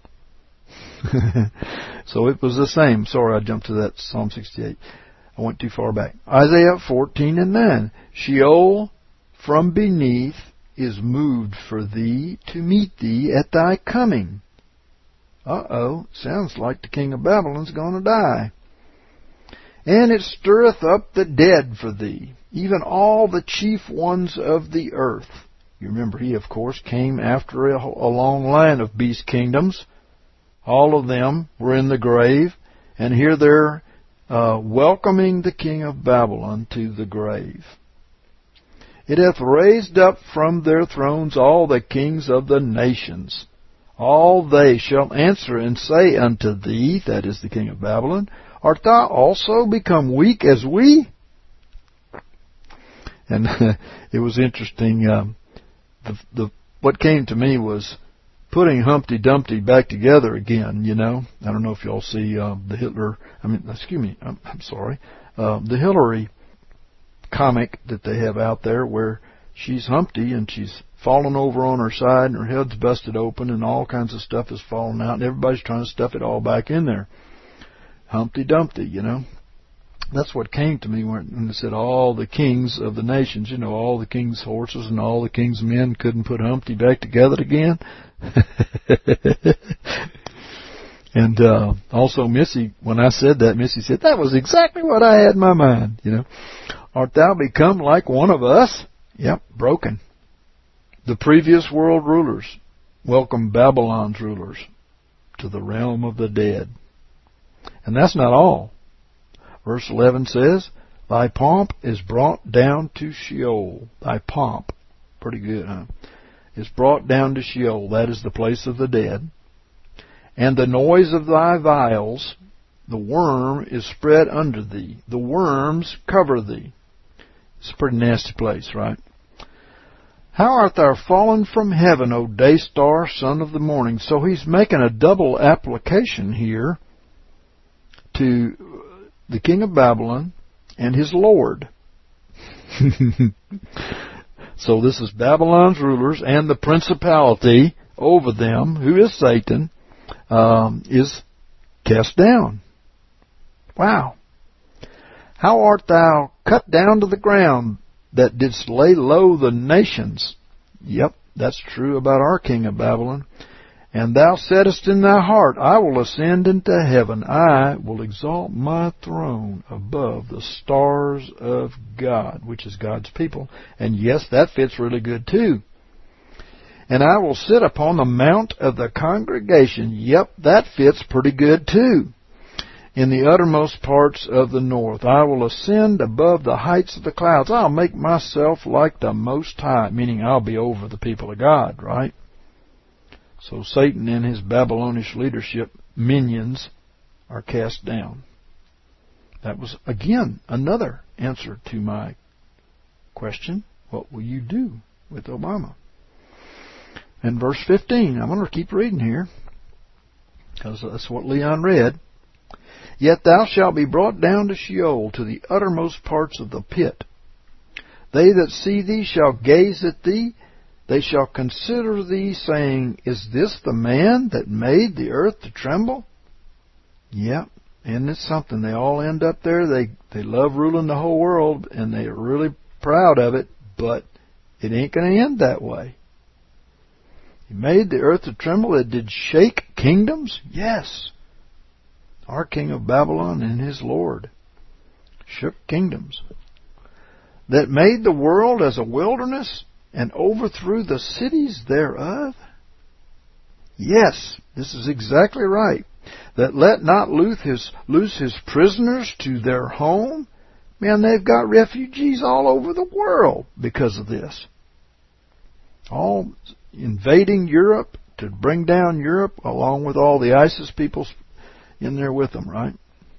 So it was the same. Sorry, I jumped to that Psalm sixty-eight. I went too far back. Isaiah fourteen and nine. Sheol from beneath is moved for thee to meet thee at thy coming. Uh-oh, sounds like the king of Babylon's going to die. And it stirreth up the dead for thee, even all the chief ones of the earth. You remember he, of course, came after a, a long line of beast kingdoms. All of them were in the grave, and here they're uh, welcoming the king of Babylon to the grave. It hath raised up from their thrones all the kings of the nations. All they shall answer and say unto thee, that is the king of Babylon, art thou also become weak as we? And it was interesting. Um, the, the what came to me was putting Humpty Dumpty back together again. You know, I don't know if y'all see uh, the Hitler. I mean, excuse me. I'm, I'm sorry. Uh, the Hillary comic that they have out there, where she's Humpty and she's fallen over on her side and her head's busted open and all kinds of stuff is falling out and everybody's trying to stuff it all back in there. Humpty Dumpty, you know. That's what came to me when they said all the kings of the nations, you know, all the king's horses and all the king's men couldn't put Humpty back together again. And uh, also Missy, when I said that, Missy said, that was exactly what I had in my mind, you know. Art thou become like one of us? Yep, broken. The previous world rulers welcome Babylon's rulers to the realm of the dead. And that's not all. Verse eleven says, thy pomp is brought down to Sheol. Thy pomp, pretty good, huh? Is brought down to Sheol. That is the place of the dead. And the noise of thy vials, the worm is spread under thee. The worms cover thee. It's a pretty nasty place, right? How art thou fallen from heaven, O day star, son of the morning? So he's making a double application here to the king of Babylon and his Lord. So this is Babylon's rulers and the principality over them, who is Satan, um, is cast down. Wow. How art thou cut down to the ground that didst lay low the nations? Yep, that's true about our king of Babylon. And thou saidst in thy heart, I will ascend into heaven. I will exalt my throne above the stars of God, which is God's people. And yes, that fits really good too. And I will sit upon the mount of the congregation. Yep, that fits pretty good too. In the uttermost parts of the north, I will ascend above the heights of the clouds. I'll make myself like the Most High, meaning I'll be over the people of God, right? So Satan and his Babylonish leadership minions are cast down. That was, again, another answer to my question, what will you do with Obama? And verse fifteen, I'm going to keep reading here, because that's what Leon read. Yet thou shalt be brought down to Sheol, to the uttermost parts of the pit. They that see thee shall gaze at thee. They shall consider thee, saying, is this the man that made the earth to tremble? Yep, and it's something. They all end up there. They they love ruling the whole world, and they're really proud of it, but it ain't going to end that way. He made the earth to tremble. It did shake kingdoms? Yes. Our king of Babylon and his Lord shook kingdoms. That made the world as a wilderness and overthrew the cities thereof? Yes, this is exactly right. That let not loose his, loose his prisoners to their home. Man, they've got refugees all over the world because of this. All invading Europe to bring down Europe, along with all the ISIS people in there with them, right?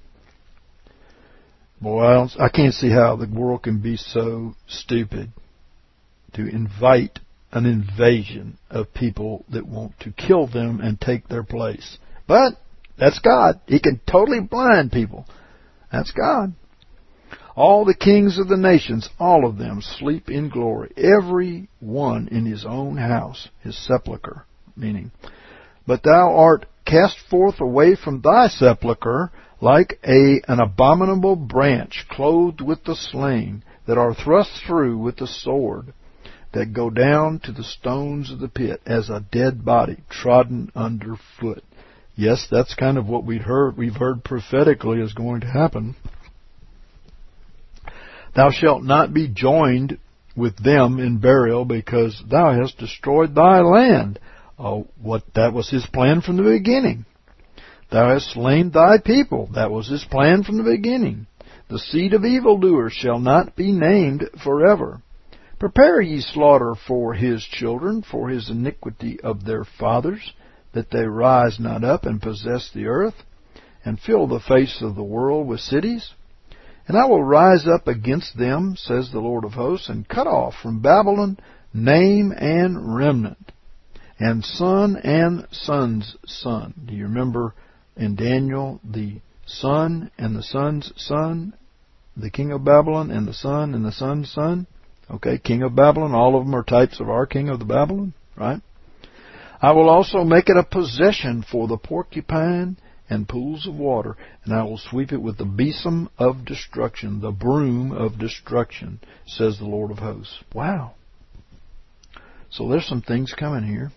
Boy, I, don't, I can't see how the world can be so stupid to invite an invasion of people that want to kill them and take their place. But that's God. He can totally blind people. That's God. All the kings of the nations, all of them, sleep in glory, every one in his own house, his sepulchre, meaning. But thou art cast forth away from thy sepulchre like a, an abominable branch clothed with the slain, that are thrust through with the sword, that go down to the stones of the pit, as a dead body trodden under foot. Yes, that's kind of what we've heard, we've heard prophetically is going to happen. Thou shalt not be joined with them in burial, because thou hast destroyed thy land. Oh, what that was his plan from the beginning. Thou hast slain thy people. That was his plan from the beginning. The seed of evildoers shall not be named forever. Prepare ye slaughter for his children, for his iniquity of their fathers, that they rise not up and possess the earth, and fill the face of the world with cities. And I will rise up against them, says the Lord of hosts, and cut off from Babylon name and remnant, and son and son's son. Do you remember in Daniel the son and the son's son, the king of Babylon, and the son and the son's son? Okay, king of Babylon, all of them are types of our king of the Babylon, right? I will also make it a possession for the porcupine and pools of water, and I will sweep it with the besom of destruction, the broom of destruction, says the Lord of hosts. Wow. So there's some things coming here.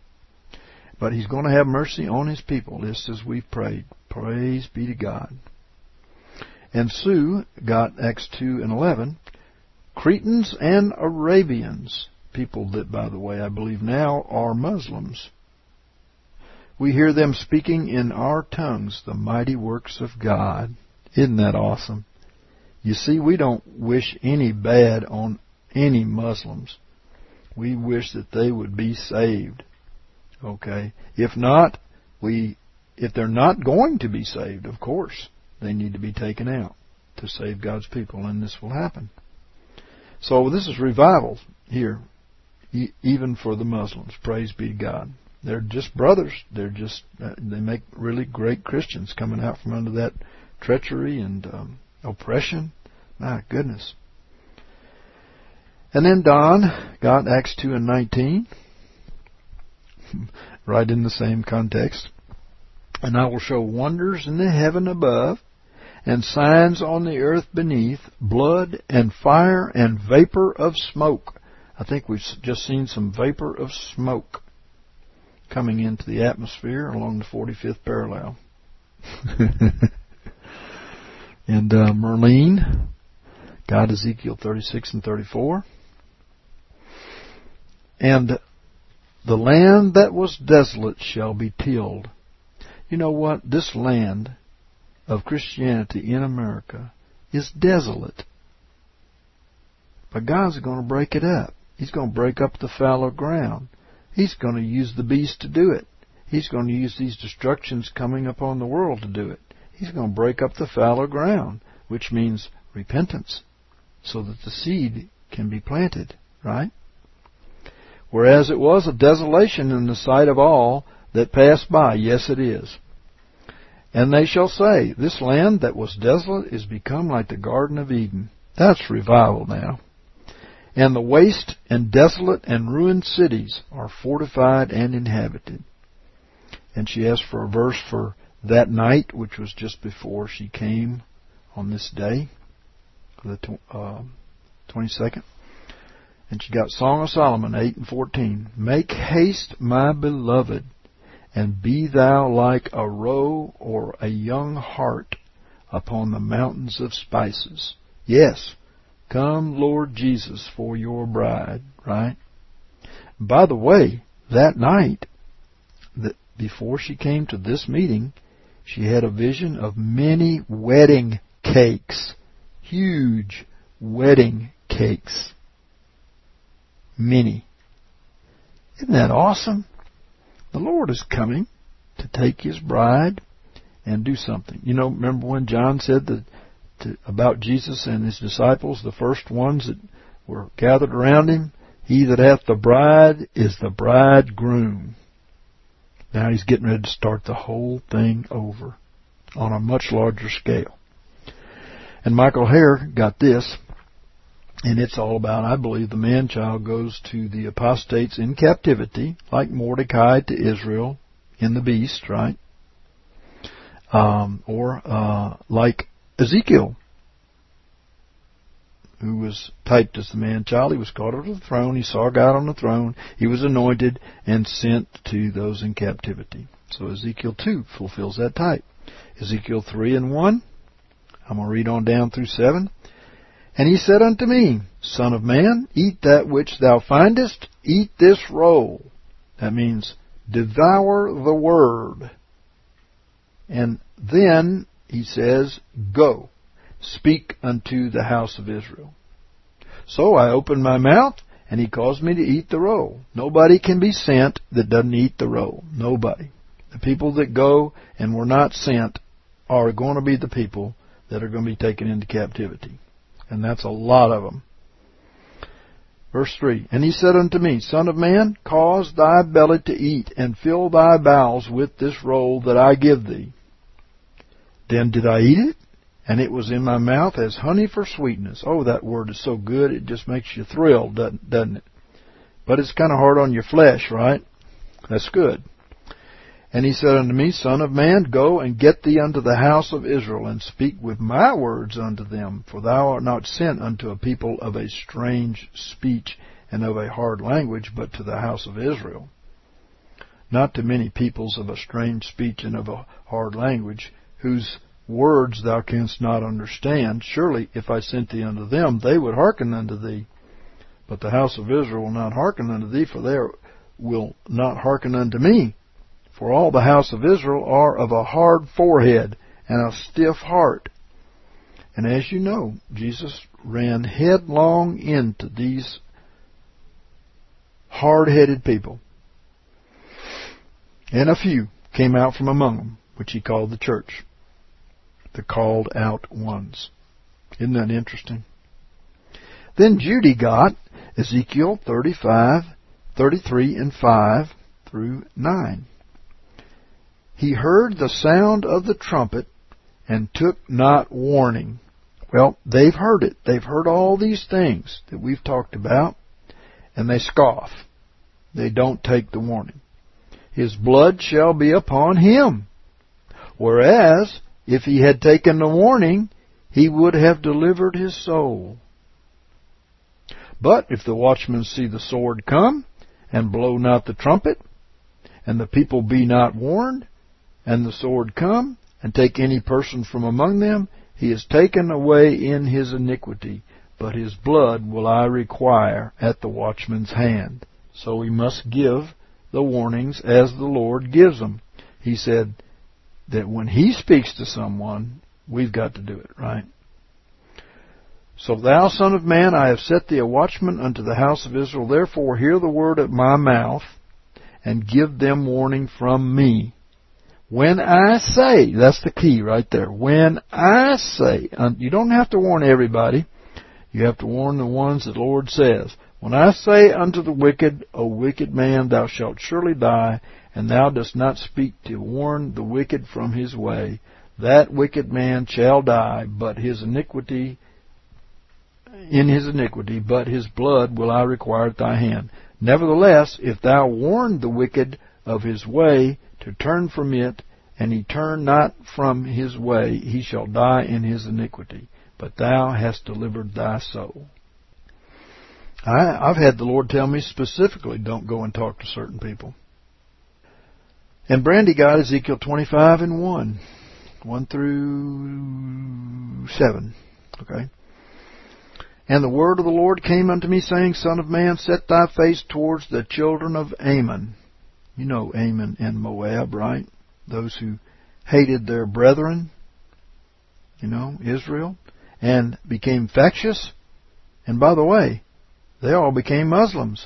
But he's going to have mercy on his people, just as we've prayed. Praise be to God. And Sue got Acts two and eleven. Cretans and Arabians, people that, by the way, I believe now are Muslims. We hear them speaking in our tongues the mighty works of God. Isn't that awesome? You see, we don't wish any bad on any Muslims. We wish that they would be saved. Okay? If not, we, if they're not going to be saved, of course, they need to be taken out to save God's people, and this will happen. So this is revival here, even for the Muslims. Praise be to God. They're just brothers. They're just, uh, they make really great Christians coming out from under that treachery and um, oppression. My goodness. And then Don got Acts two and nineteen, right in the same context. And I will show wonders in the heaven above, and signs on the earth beneath, blood and fire and vapor of smoke. I think we've just seen some vapor of smoke coming into the atmosphere along the forty-fifth parallel. And uh, Merlin got Ezekiel thirty-six and thirty-four. And the land that was desolate shall be tilled. You know what? This land of Christianity in America is desolate. But God's going to break it up. He's going to break up the fallow ground. He's going to use the beast to do it. He's going to use these destructions coming upon the world to do it. He's going to break up the fallow ground, which means repentance, so that the seed can be planted, right? Whereas it was a desolation in the sight of all that passed by. Yes, it is. And they shall say, this land that was desolate is become like the Garden of Eden. That's revival now. And the waste and desolate and ruined cities are fortified and inhabited. And she asked for a verse for that night, which was just before she came on this day, the uh, twenty-second. And she got Song of Solomon eight and fourteen. Make haste, my beloved, and be thou like a roe or a young hart upon the mountains of spices. Yes, come, Lord Jesus, for your bride, right? By the way, that night, that before she came to this meeting, she had a vision of many wedding cakes. Huge wedding cakes. Many. Isn't that awesome? The Lord is coming to take His bride and do something. You know, remember when John said that to, about Jesus and His disciples, the first ones that were gathered around Him, he that hath the bride is the bridegroom. Now he's getting ready to start the whole thing over on a much larger scale. And Michael Hare got this, and it's all about, I believe, the man-child goes to the apostates in captivity, like Mordecai to Israel in the beast, right? Um, or uh, like Ezekiel, who was typed as the man-child. He was called up to the throne. He saw God on the throne. He was anointed and sent to those in captivity. So Ezekiel two fulfills that type. Ezekiel three and one. I'm going to read on down through seven. And he said unto me, Son of man, eat that which thou findest. Eat this roll. That means devour the word. And then, he says, go, speak unto the house of Israel. So I opened my mouth, and he caused me to eat the roll. Nobody can be sent that doesn't eat the roll. Nobody. The people that go and were not sent are going to be the people that are going to be taken into captivity. And that's a lot of them. Verse three, And he said unto me, Son of man, cause thy belly to eat, and fill thy bowels with this roll that I give thee. Then did I eat it, and it was in my mouth as honey for sweetness. Oh, that word is so good, it just makes you thrilled, doesn't it? But it's kind of hard on your flesh, right? That's good. And he said unto me, Son of man, go and get thee unto the house of Israel, and speak with my words unto them, for thou art not sent unto a people of a strange speech and of a hard language, but to the house of Israel. Not to many peoples of a strange speech and of a hard language, whose words thou canst not understand. Surely, if I sent thee unto them, they would hearken unto thee. But the house of Israel will not hearken unto thee, for they will not hearken unto me. For all the house of Israel are of a hard forehead and a stiff heart. And as you know, Jesus ran headlong into these hard-headed people. And a few came out from among them, which he called the church. The called out ones. Isn't that interesting? Then Judy got Ezekiel thirty-five, thirty-three, and five through nine. He heard the sound of the trumpet and took not warning. Well, they've heard it. They've heard all these things that we've talked about, and they scoff. They don't take the warning. His blood shall be upon him. Whereas, if he had taken the warning, he would have delivered his soul. But if the watchmen see the sword come, and blow not the trumpet, and the people be not warned, and the sword come, and take any person from among them, he is taken away in his iniquity, but his blood will I require at the watchman's hand. So we must give the warnings as the Lord gives them. He said that when he speaks to someone, we've got to do it, right? So thou, son of man, I have set thee a watchman unto the house of Israel. Therefore hear the word of my mouth, and give them warning from me. When I say, that's the key right there. When I say, you don't have to warn everybody. You have to warn the ones that the Lord says. When I say unto the wicked, O wicked man, thou shalt surely die, and thou dost not speak to warn the wicked from his way, that wicked man shall die, but his iniquity, in his iniquity, but his blood will I require at thy hand. Nevertheless, if thou warn the wicked of his way to turn from it, and he turn not from his way, he shall die in his iniquity. But thou hast delivered thy soul. I, I've had the Lord tell me specifically, don't go and talk to certain people. And Brandy got Ezekiel twenty-five and one. one through seven. Okay. And the word of the Lord came unto me, saying, Son of man, set thy face towards the children of Ammon. You know Ammon and Moab, right? Those who hated their brethren, you know, Israel, and became factious. And by the way, they all became Muslims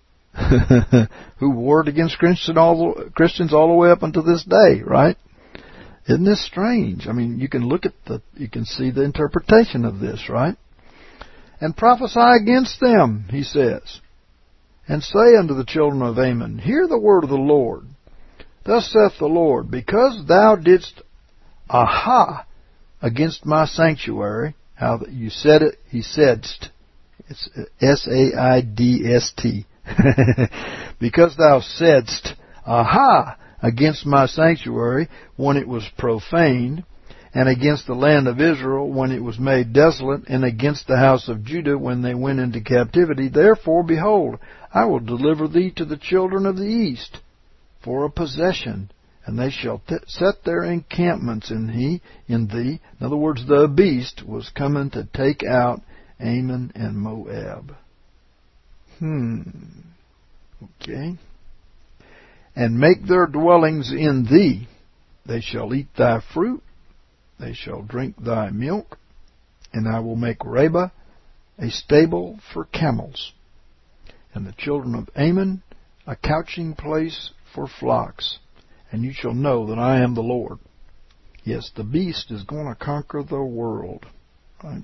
who warred against Christians all, the, Christians all the way up until this day, right? Isn't this strange? I mean, you can look at the, you can see the interpretation of this, right? And prophesy against them, he says, and say unto the children of Ammon, Hear the word of the Lord. Thus saith the Lord, because thou didst aha against my sanctuary, how that you said it, he saidst, it's S A I D S T, because thou saidst, aha, against my sanctuary when it was profaned, and against the land of Israel when it was made desolate, and against the house of Judah when they went into captivity. Therefore, behold, I will deliver thee to the children of the east for a possession, and they shall t- set their encampments in he in thee. In other words, the beast was coming to take out Ammon and Moab. Hmm. Okay. And make their dwellings in thee. They shall eat thy fruit, they shall drink thy milk, and I will make Rabbah a stable for camels, and the children of Ammon a couching place for flocks. And you shall know that I am the Lord. Yes, the beast is going to conquer the world, right?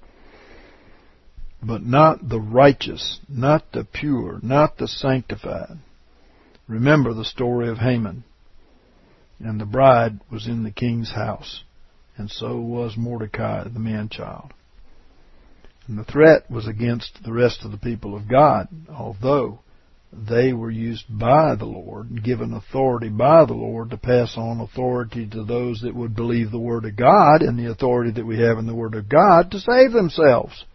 But not the righteous, not the pure, not the sanctified. Remember the story of Haman. And the bride was in the king's house, and so was Mordecai, the man-child. And the threat was against the rest of the people of God, although they were used by the Lord, given authority by the Lord to pass on authority to those that would believe the Word of God and the authority that we have in the Word of God to save themselves.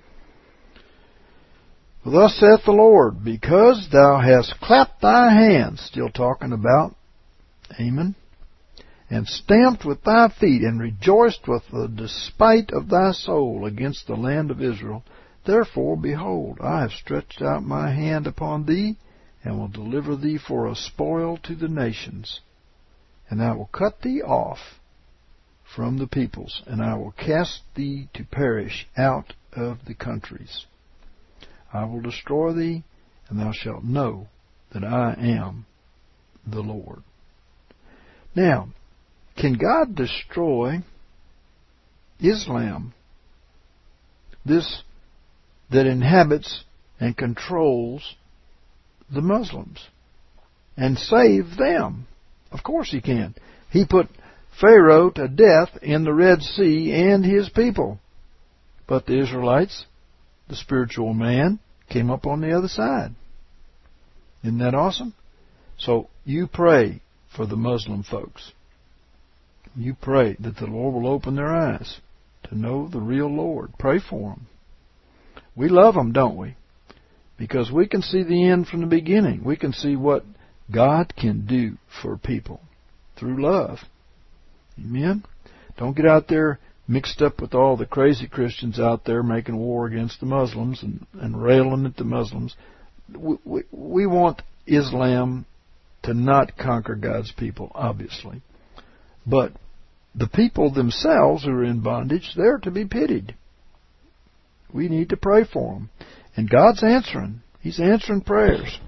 Thus saith the Lord, because thou hast clapped thy hands, still talking about Ammon, and stamped with thy feet, and rejoiced with the despite of thy soul against the land of Israel, therefore, behold, I have stretched out my hand upon thee, and will deliver thee for a spoil to the nations. And I will cut thee off from the peoples, and I will cast thee to perish out of the countries. I will destroy thee, and thou shalt know that I am the Lord. Now, can God destroy Islam, this that inhabits and controls the Muslims, and save them? Of course He can. He put Pharaoh to death in the Red Sea and his people. But the Israelites, the spiritual man, came up on the other side. Isn't that awesome? So you pray for the Muslim folks. You pray that the Lord will open their eyes to know the real Lord. Pray for them. We love them, don't we? Because we can see the end from the beginning. We can see what God can do for people through love. Amen? Don't get out there mixed up with all the crazy Christians out there making war against the Muslims and, and railing at the Muslims. We, we, we want Islam to not conquer God's people, obviously. But the people themselves who are in bondage, they're to be pitied. We need to pray for them. And God's answering. He's answering prayers.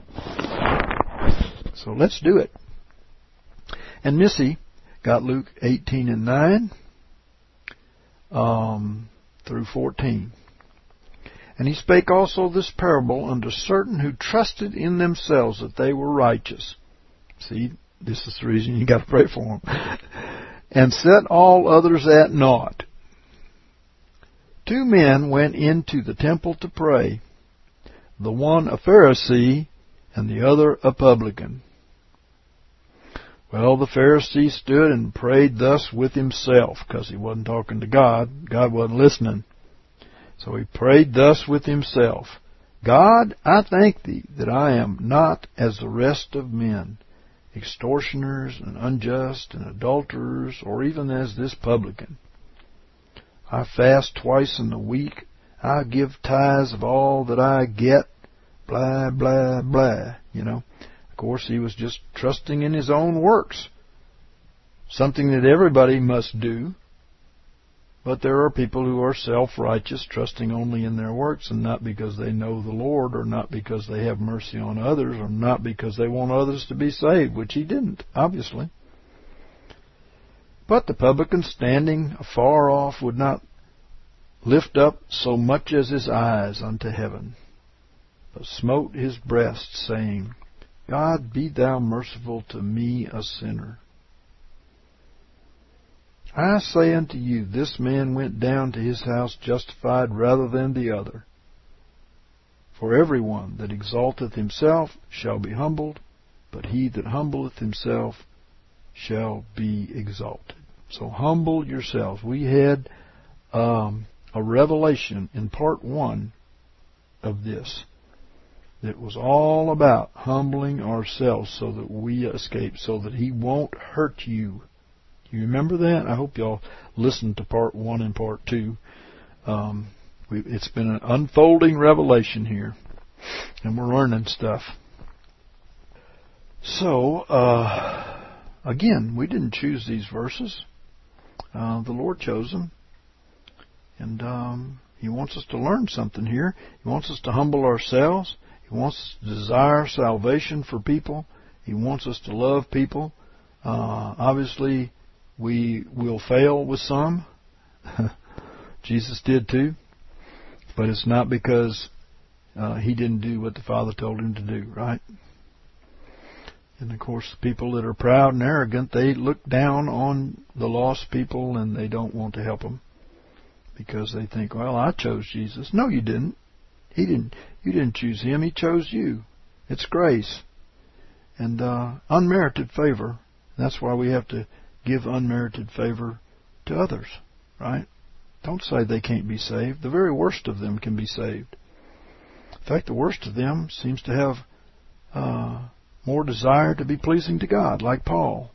So let's do it. And Missy got Luke eighteen and nine. Um, through fourteen. And he spake also this parable unto certain who trusted in themselves that they were righteous. See, this is the reason you got to pray for them. And set all others at naught. Two men went into the temple to pray, the one a Pharisee and the other a publican. Well, the Pharisee stood and prayed thus with himself, because he wasn't talking to God. God wasn't listening. So he prayed thus with himself. God, I thank thee that I am not as the rest of men, extortioners and unjust and adulterers, or even as this publican. I fast twice in the week. I give tithes of all that I get. Blah, blah, blah. You know. Of course, he was just trusting in his own works. Something that everybody must do. But there are people who are self-righteous, trusting only in their works, and not because they know the Lord, or not because they have mercy on others, or not because they want others to be saved, which he didn't, obviously. But the publican, standing afar off, would not lift up so much as his eyes unto heaven, but smote his breast, saying, God, be thou merciful to me, a sinner. I say unto you, this man went down to his house justified rather than the other. For every one that exalteth himself shall be humbled, but he that humbleth himself shall be exalted. So humble yourselves. We had um, a revelation in part one of this that was all about humbling ourselves so that we escape, so that He won't hurt you. Do you remember that? I hope y'all listened to part one and part two. Um, we, it's been an unfolding revelation here, and we're learning stuff. So, uh, again, we didn't choose these verses. Uh, the Lord chose them. And um, He wants us to learn something here. He wants us to humble ourselves. He wants us to desire salvation for people. He wants us to love people. Uh, obviously, we will fail with some. Jesus did too. But it's not because uh, He didn't do what the Father told Him to do, right? And of course, the people that are proud and arrogant, they look down on the lost people and they don't want to help them because they think, well, I chose Jesus. No, you didn't. He didn't. You didn't choose Him. He chose you. It's grace and uh, unmerited favor. That's why we have to give unmerited favor to others, right? Don't say they can't be saved. The very worst of them can be saved. In fact, the worst of them seems to have uh, more desire to be pleasing to God, like Paul.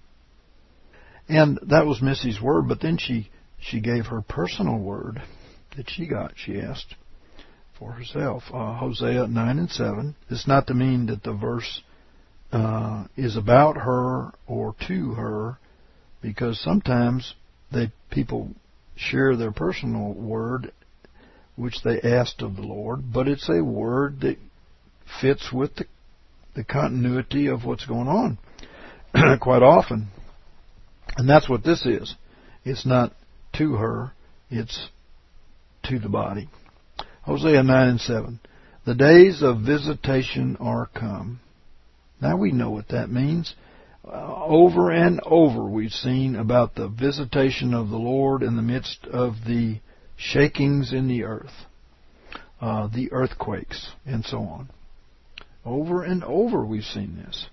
And that was Missy's word, but then she, she gave her personal word that she got, she asked for herself. Uh, Hosea nine and seven. It's not to mean that the verse uh, is about her or to her, because sometimes they people share their personal word, which they asked of the Lord, but it's a word that fits with the, the continuity of what's going on quite often. And that's what this is. It's not to her, it's to the body. Hosea nine and seven. The days of visitation are come. Now we know what that means. Uh, over and over we've seen about the visitation of the Lord in the midst of the shakings in the earth, uh, the earthquakes, and so on. Over and over we've seen this.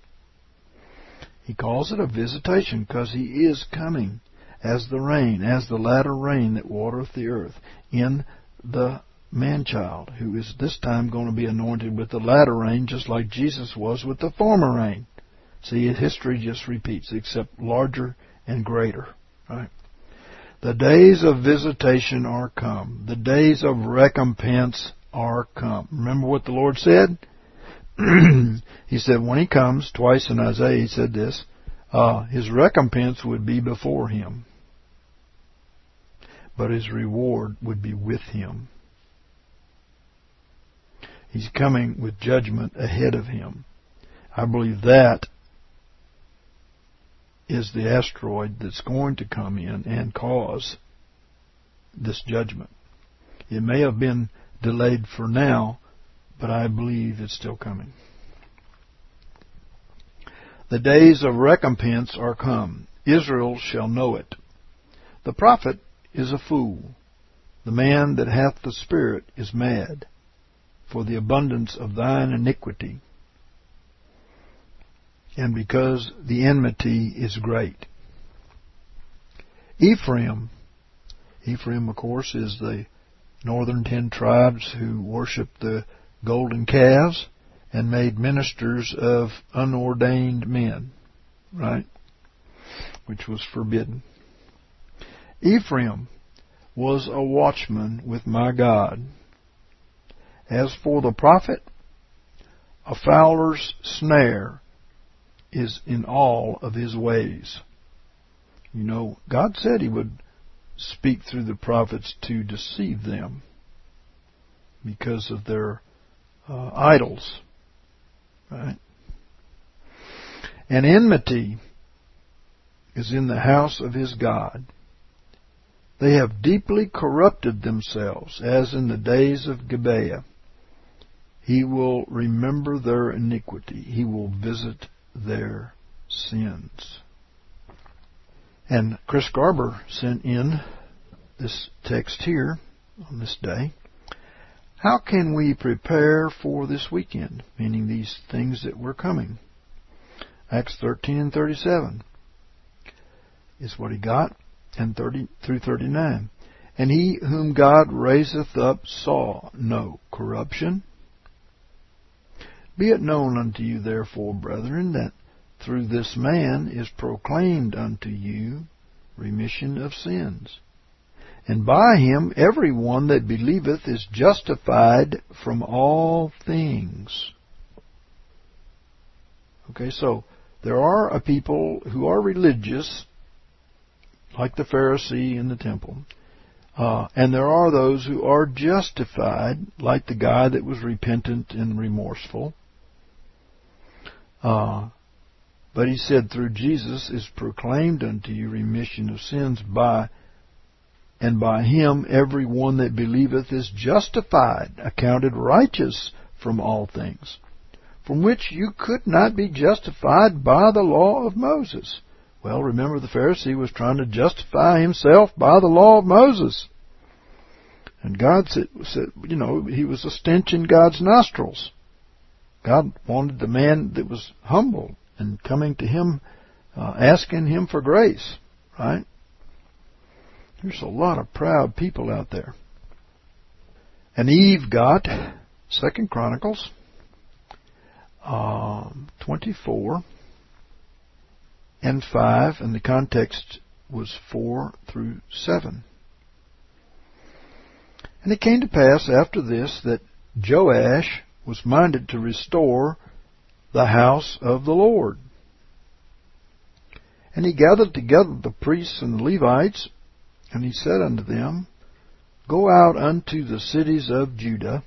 He calls it a visitation because He is coming as the rain, as the latter rain that watereth the earth, in the man-child, who is this time going to be anointed with the latter rain, just like Jesus was with the former rain. See, history just repeats, except larger and greater. Right? The days of visitation are come. The days of recompense are come. Remember what the Lord said? He said when He comes, twice in Isaiah He said this, uh, His recompense would be before Him, but His reward would be with Him. He's coming with judgment ahead of Him. I believe that is the asteroid that's going to come in and cause this judgment. It may have been delayed for now, but I believe it's still coming. The days of recompense are come. Israel shall know it. The prophet is a fool. The man that hath the Spirit is mad, for the abundance of thine iniquity, and because the enmity is great. Ephraim, Ephraim, of course, is the northern ten tribes who worshiped the golden calves and made ministers of unordained men, right? Which was forbidden. Ephraim was a watchman with my God. As for the prophet, a fowler's snare is in all of his ways. You know, God said He would speak through the prophets to deceive them because of their uh, idols. Right? And enmity is in the house of his God. They have deeply corrupted themselves, as in the days of Gibeah. He will remember their iniquity. He will visit their sins. And Chris Garber sent in this text here on this day. How can we prepare for this weekend? Meaning these things that were coming. Acts thirteen and thirty-seven is what he got, and thirty through thirty-nine. And he whom God raiseth up saw no corruption. Be it known unto you, therefore, brethren, that through this man is proclaimed unto you remission of sins. And by him every one that believeth is justified from all things. Okay, so there are a people who are religious, like the Pharisee in the temple. Uh, and there are those who are justified, like the guy that was repentant and remorseful. Uh, but he said, through Jesus is proclaimed unto you remission of sins, by and by him every one that believeth is justified, accounted righteous from all things, from which you could not be justified by the law of Moses. Well, remember the Pharisee was trying to justify himself by the law of Moses. And God said, said you know, he was a stench in God's nostrils. God wanted the man that was humble and coming to him, uh, asking him for grace, right? There's a lot of proud people out there. And Eve got, Second Chronicles um, twenty-four and five, and the context was four through seven. And it came to pass after this that Joash was minded to restore the house of the Lord. And he gathered together the priests and the Levites, and he said unto them, Go out unto the cities of Judah,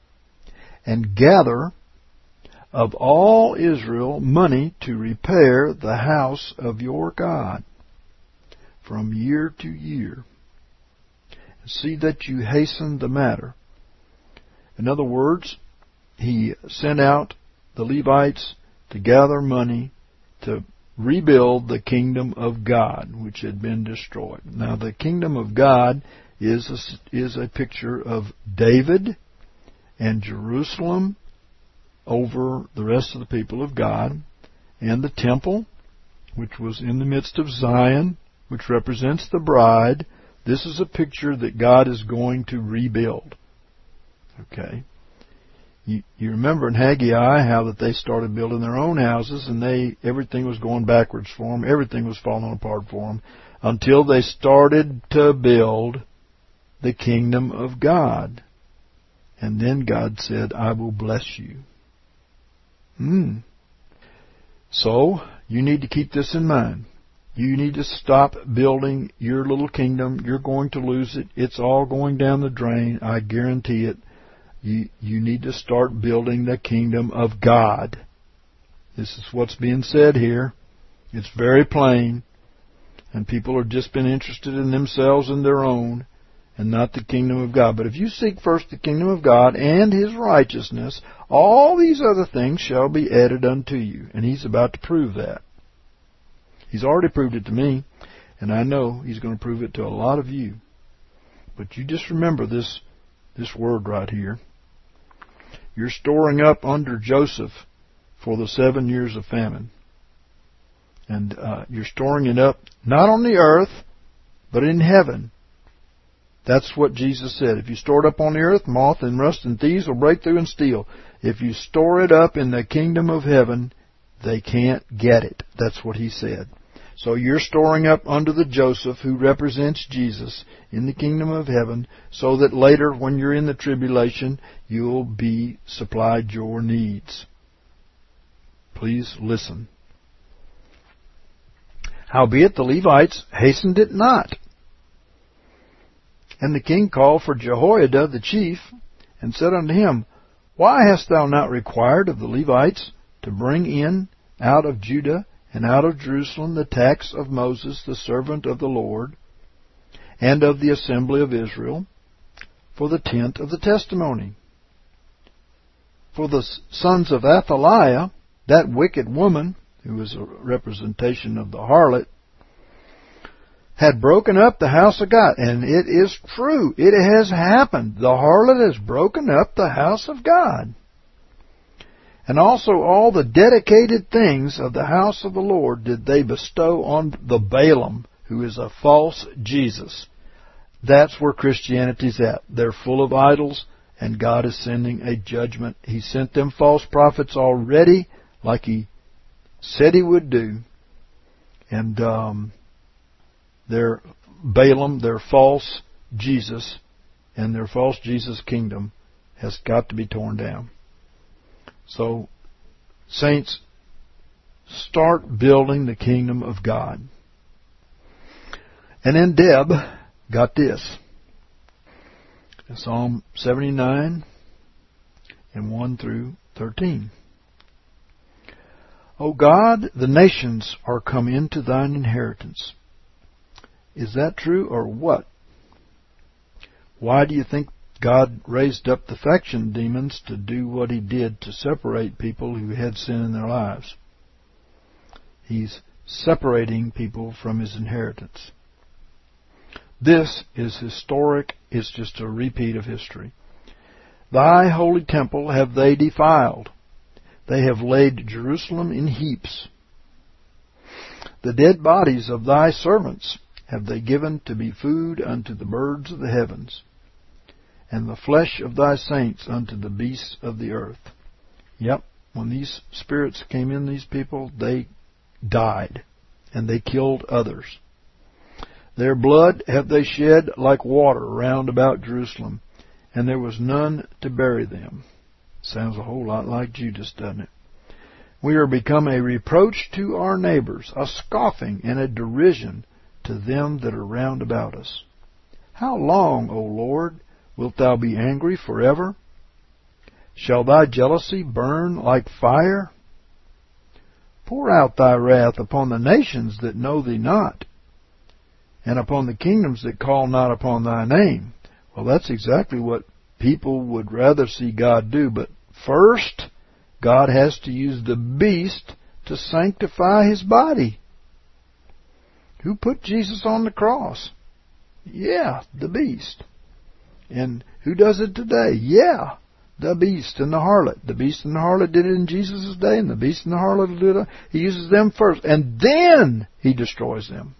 and gather of all Israel money to repair the house of your God from year to year. And see that you hasten the matter. In other words, he sent out the Levites to gather money to rebuild the kingdom of God, which had been destroyed. Now, the kingdom of God is a, is a picture of David and Jerusalem over the rest of the people of God, and the temple, which was in the midst of Zion, which represents the bride. This is a picture that God is going to rebuild. Okay. You, you remember in Haggai how that they started building their own houses, and they everything was going backwards for them. Everything was falling apart for them until they started to build the kingdom of God. And then God said, I will bless you. Hmm. So, you need to keep this in mind. You need to stop building your little kingdom. You're going to lose it. It's all going down the drain. I guarantee it. You, you need to start building the kingdom of God. This is what's being said here. It's very plain. And people have just been interested in themselves and their own, and not the kingdom of God. But if you seek first the kingdom of God and His righteousness, all these other things shall be added unto you. And He's about to prove that. He's already proved it to me, and I know He's going to prove it to a lot of you. But you just remember this, this word right here. You're storing up under Joseph for the seven years of famine. And uh, you're storing it up not on the earth, but in heaven. That's what Jesus said. If you store it up on the earth, moth and rust and thieves will break through and steal. If you store it up in the kingdom of heaven, they can't get it. That's what He said. So you're storing up under the Joseph, who represents Jesus, in the kingdom of heaven, so that later, when you're in the tribulation, you'll be supplied your needs. Please listen. Howbeit the Levites hastened it not. And the king called for Jehoiada the chief, and said unto him, Why hast thou not required of the Levites to bring in out of Judah and out of Jerusalem the tax of Moses the servant of the Lord, and of the assembly of Israel, for the tent of the testimony? For the sons of Athaliah, that wicked woman, who was a representation of the harlot, had broken up the house of God. And it is true. It has happened. The harlot has broken up the house of God. And also all the dedicated things of the house of the Lord did they bestow on the Balaam, who is a false Jesus. That's where Christianity's at. They're full of idols, and God is sending a judgment. He sent them false prophets already, like He said He would do. And um, their Balaam, their false Jesus, and their false Jesus kingdom has got to be torn down. So, saints, start building the kingdom of God. And then Deb got this. Psalm seventy-nine and one through thirteen. O God, the nations are come into thine inheritance. Is that true or what? Why do you think God raised up the faction demons to do what He did to separate people who had sin in their lives? He's separating people from His inheritance. This is historic. It's just a repeat of history. Thy holy temple have they defiled. They have laid Jerusalem in heaps. The dead bodies of thy servants have they given to be food unto the birds of the heavens, and the flesh of thy saints unto the beasts of the earth. Yep, when these spirits came in these people, they died, and they killed others. Their blood have they shed like water round about Jerusalem, and there was none to bury them. Sounds a whole lot like Judas, doesn't it? We are become a reproach to our neighbors, a scoffing and a derision to them that are round about us. How long, O Lord, wilt thou be angry forever? Shall thy jealousy burn like fire? Pour out thy wrath upon the nations that know thee not, and upon the kingdoms that call not upon thy name. Well, that's exactly what people would rather see God do. But first, God has to use the beast to sanctify His body. Who put Jesus on the cross? Yeah, the beast. And who does it today? Yeah, the beast and the harlot. The beast and the harlot did it in Jesus' day, and the beast and the harlot did it. He uses them first, and then He destroys them.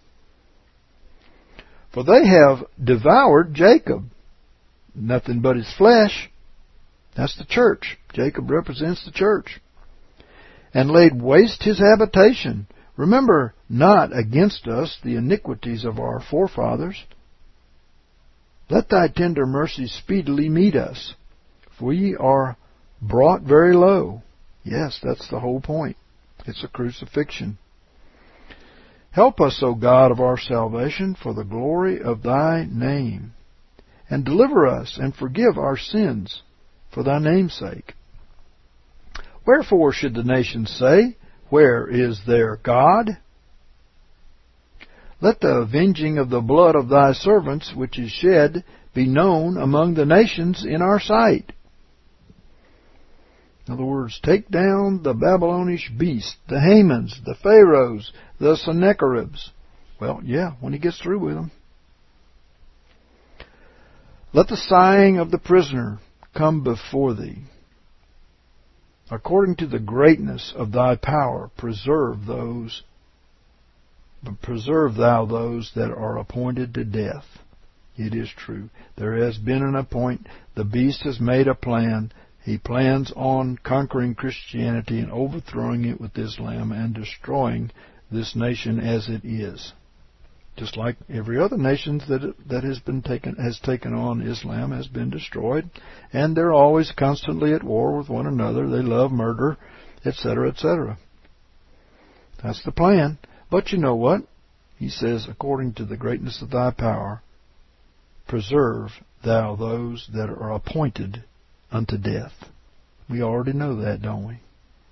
For they have devoured Jacob, nothing but his flesh. That's the church. Jacob represents the church. And laid waste his habitation. Remember not against us the iniquities of our forefathers. Let thy tender mercies speedily meet us, for ye are brought very low. Yes, that's the whole point. It's a crucifixion. Help us, O God of our salvation, for the glory of thy name, and deliver us and forgive our sins for thy name's sake. Wherefore should the nations say, where is their God? Let the avenging of the blood of thy servants, which is shed, be known among the nations in our sight. In other words, take down the Babylonish beast, the Hamans, the Pharaohs, the Sennacheribs. Well, yeah, when he gets through with them. Let the sighing of the prisoner come before thee. According to the greatness of thy power, preserve those, preserve thou those that are appointed to death. It is true. There has been an appoint. The beast has made a plan. He plans on conquering Christianity and overthrowing it with Islam and destroying this nation as it is. Just like every other nation that that has been taken has taken on Islam has been destroyed, and they're always constantly at war with one another. They love murder, et cetera, et cetera. That's the plan. But you know what? He says, according to the greatness of thy power, preserve thou those that are appointed unto death. We already know that, don't we?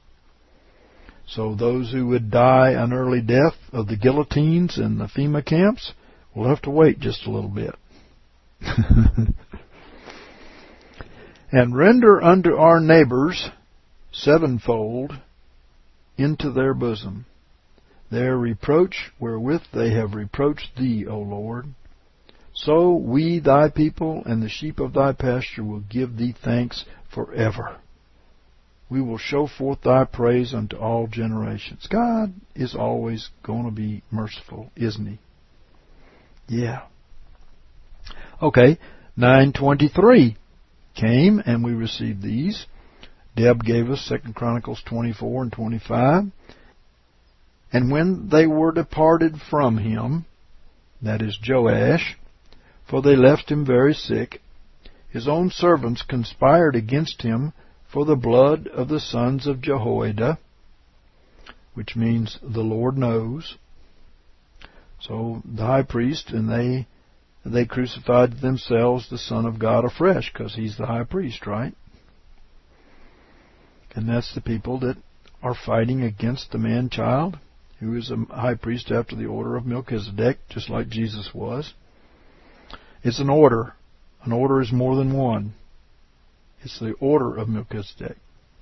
So those who would die an early death of the guillotines and the FEMA camps will have to wait just a little bit. And render unto our neighbors sevenfold into their bosom their reproach wherewith they have reproached thee, O Lord. So we, thy people, and the sheep of thy pasture will give thee thanks forever. We will show forth thy praise unto all generations. God is always going to be merciful, isn't he? Yeah. Okay, nine twenty-three came, and we received these. Deb gave us Second Chronicles twenty-four and twenty-five. And when they were departed from him, that is Joash, for they left him very sick, his own servants conspired against him for the blood of the sons of Jehoiada, which means the Lord knows. So the high priest and they they crucified themselves the Son of God afresh, because he's the high priest, right? And that's the people that are fighting against the man-child, who is a high priest after the order of Melchizedek, just like Jesus was. It's an order. An order is more than one. It's the order of Melchizedek.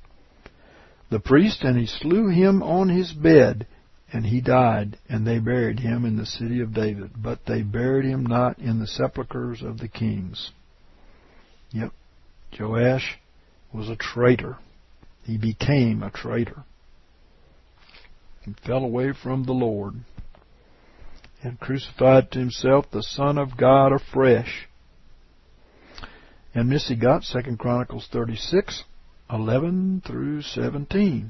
The priest, and he slew him on his bed, and he died, and they buried him in the city of David. But they buried him not in the sepulchres of the kings. Yep, Joash was a traitor. He became a traitor. He fell away from the Lord and crucified to himself the Son of God afresh. And Missy got Second Chronicles thirty-six, eleven through seventeen.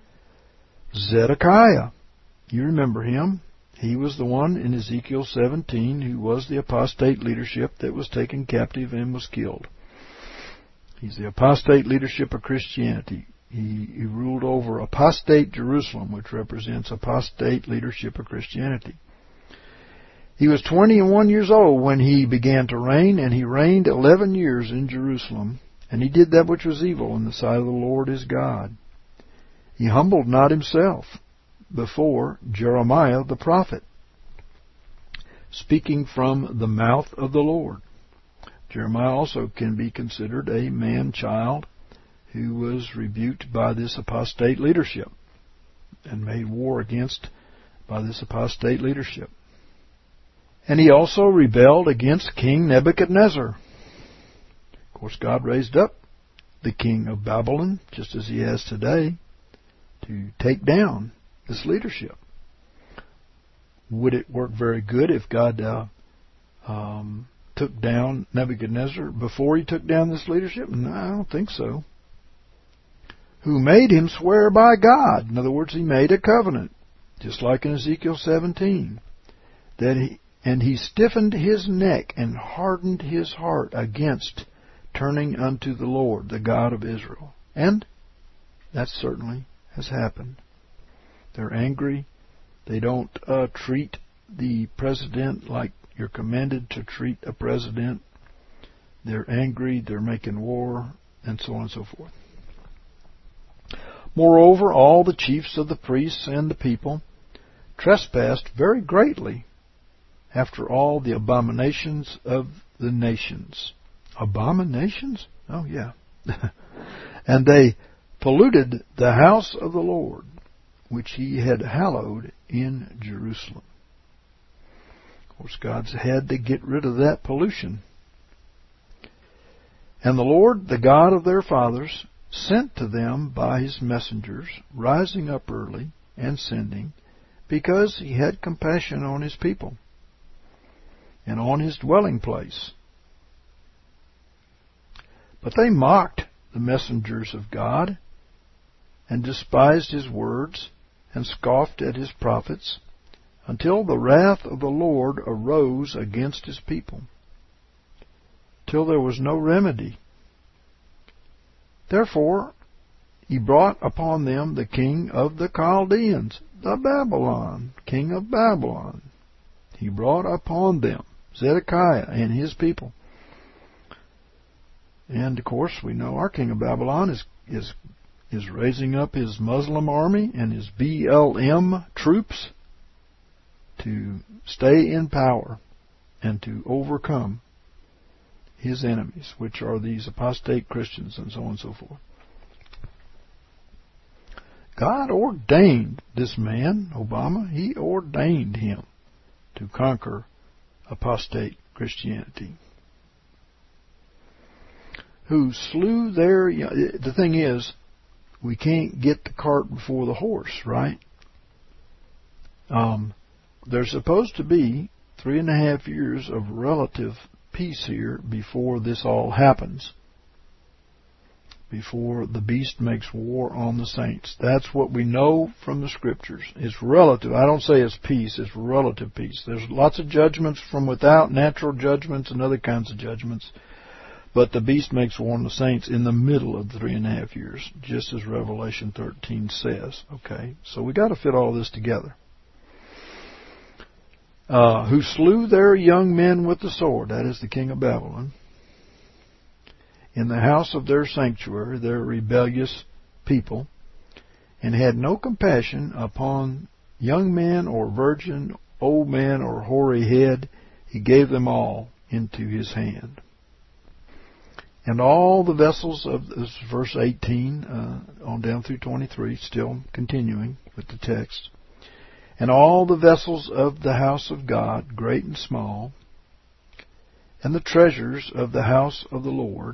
Zedekiah, you remember him. He was the one in Ezekiel seventeen who was the apostate leadership that was taken captive and was killed. He's the apostate leadership of Christianity. He, he ruled over apostate Jerusalem, which represents apostate leadership of Christianity. He was twenty-one years old when he began to reign, and he reigned eleven years in Jerusalem. And he did that which was evil in the sight of the Lord his God. He humbled not himself before Jeremiah the prophet, speaking from the mouth of the Lord. Jeremiah also can be considered a man-child who was rebuked by this apostate leadership and made war against by this apostate leadership. And he also rebelled against King Nebuchadnezzar. Of course, God raised up the king of Babylon, just as he has today, to take down this leadership. Would it work very good if God uh, um, took down Nebuchadnezzar before he took down this leadership? No, I don't think so. Who made him swear by God. In other words, he made a covenant, just like in Ezekiel seventeen. That he, and he stiffened his neck and hardened his heart against turning unto the Lord, the God of Israel. And that certainly has happened. They're angry. They don't uh, treat the president like you're commanded to treat a president. They're angry. They're making war, and so on and so forth. Moreover, all the chiefs of the priests and the people trespassed very greatly after all the abominations of the nations. Abominations? Oh, yeah. And they polluted the house of the Lord, which he had hallowed in Jerusalem. Of course, God's had to get rid of that pollution. And the Lord, the God of their fathers, sent to them by his messengers, rising up early and sending, because he had compassion on his people and on his dwelling place. But they mocked the messengers of God and despised his words and scoffed at his prophets, until the wrath of the Lord arose against his people, till there was no remedy. Therefore he brought upon them the king of the Chaldeans, the Babylon, king of Babylon. He brought upon them Zedekiah and his people. And of course we know our king of Babylon is is is raising up his Muslim army and his B L M troops to stay in power and to overcome his enemies, which are these apostate Christians and so on and so forth. God ordained this man, Obama, he ordained him to conquer apostate Christianity. Who slew their... The thing is, we can't get the cart before the horse, right? Um, there's supposed to be three and a half years of relative peace here before this all happens. Before the beast makes war on the saints. That's what we know from the Scriptures. It's relative. I don't say it's peace, it's relative peace. There's lots of judgments from without, natural judgments and other kinds of judgments. But the beast makes war on the saints in the middle of the three and a half years, just as Revelation thirteen says. Okay, so we got to fit all this together. Uh, who slew their young men with the sword, that is the king of Babylon, in the house of their sanctuary, their rebellious people, and had no compassion upon young man or virgin, old man or hoary head. He gave them all into his hand. And all the vessels of, this is verse eighteen, uh, on down through twenty-three, still continuing with the text. And all the vessels of the house of God, great and small, and the treasures of the house of the Lord,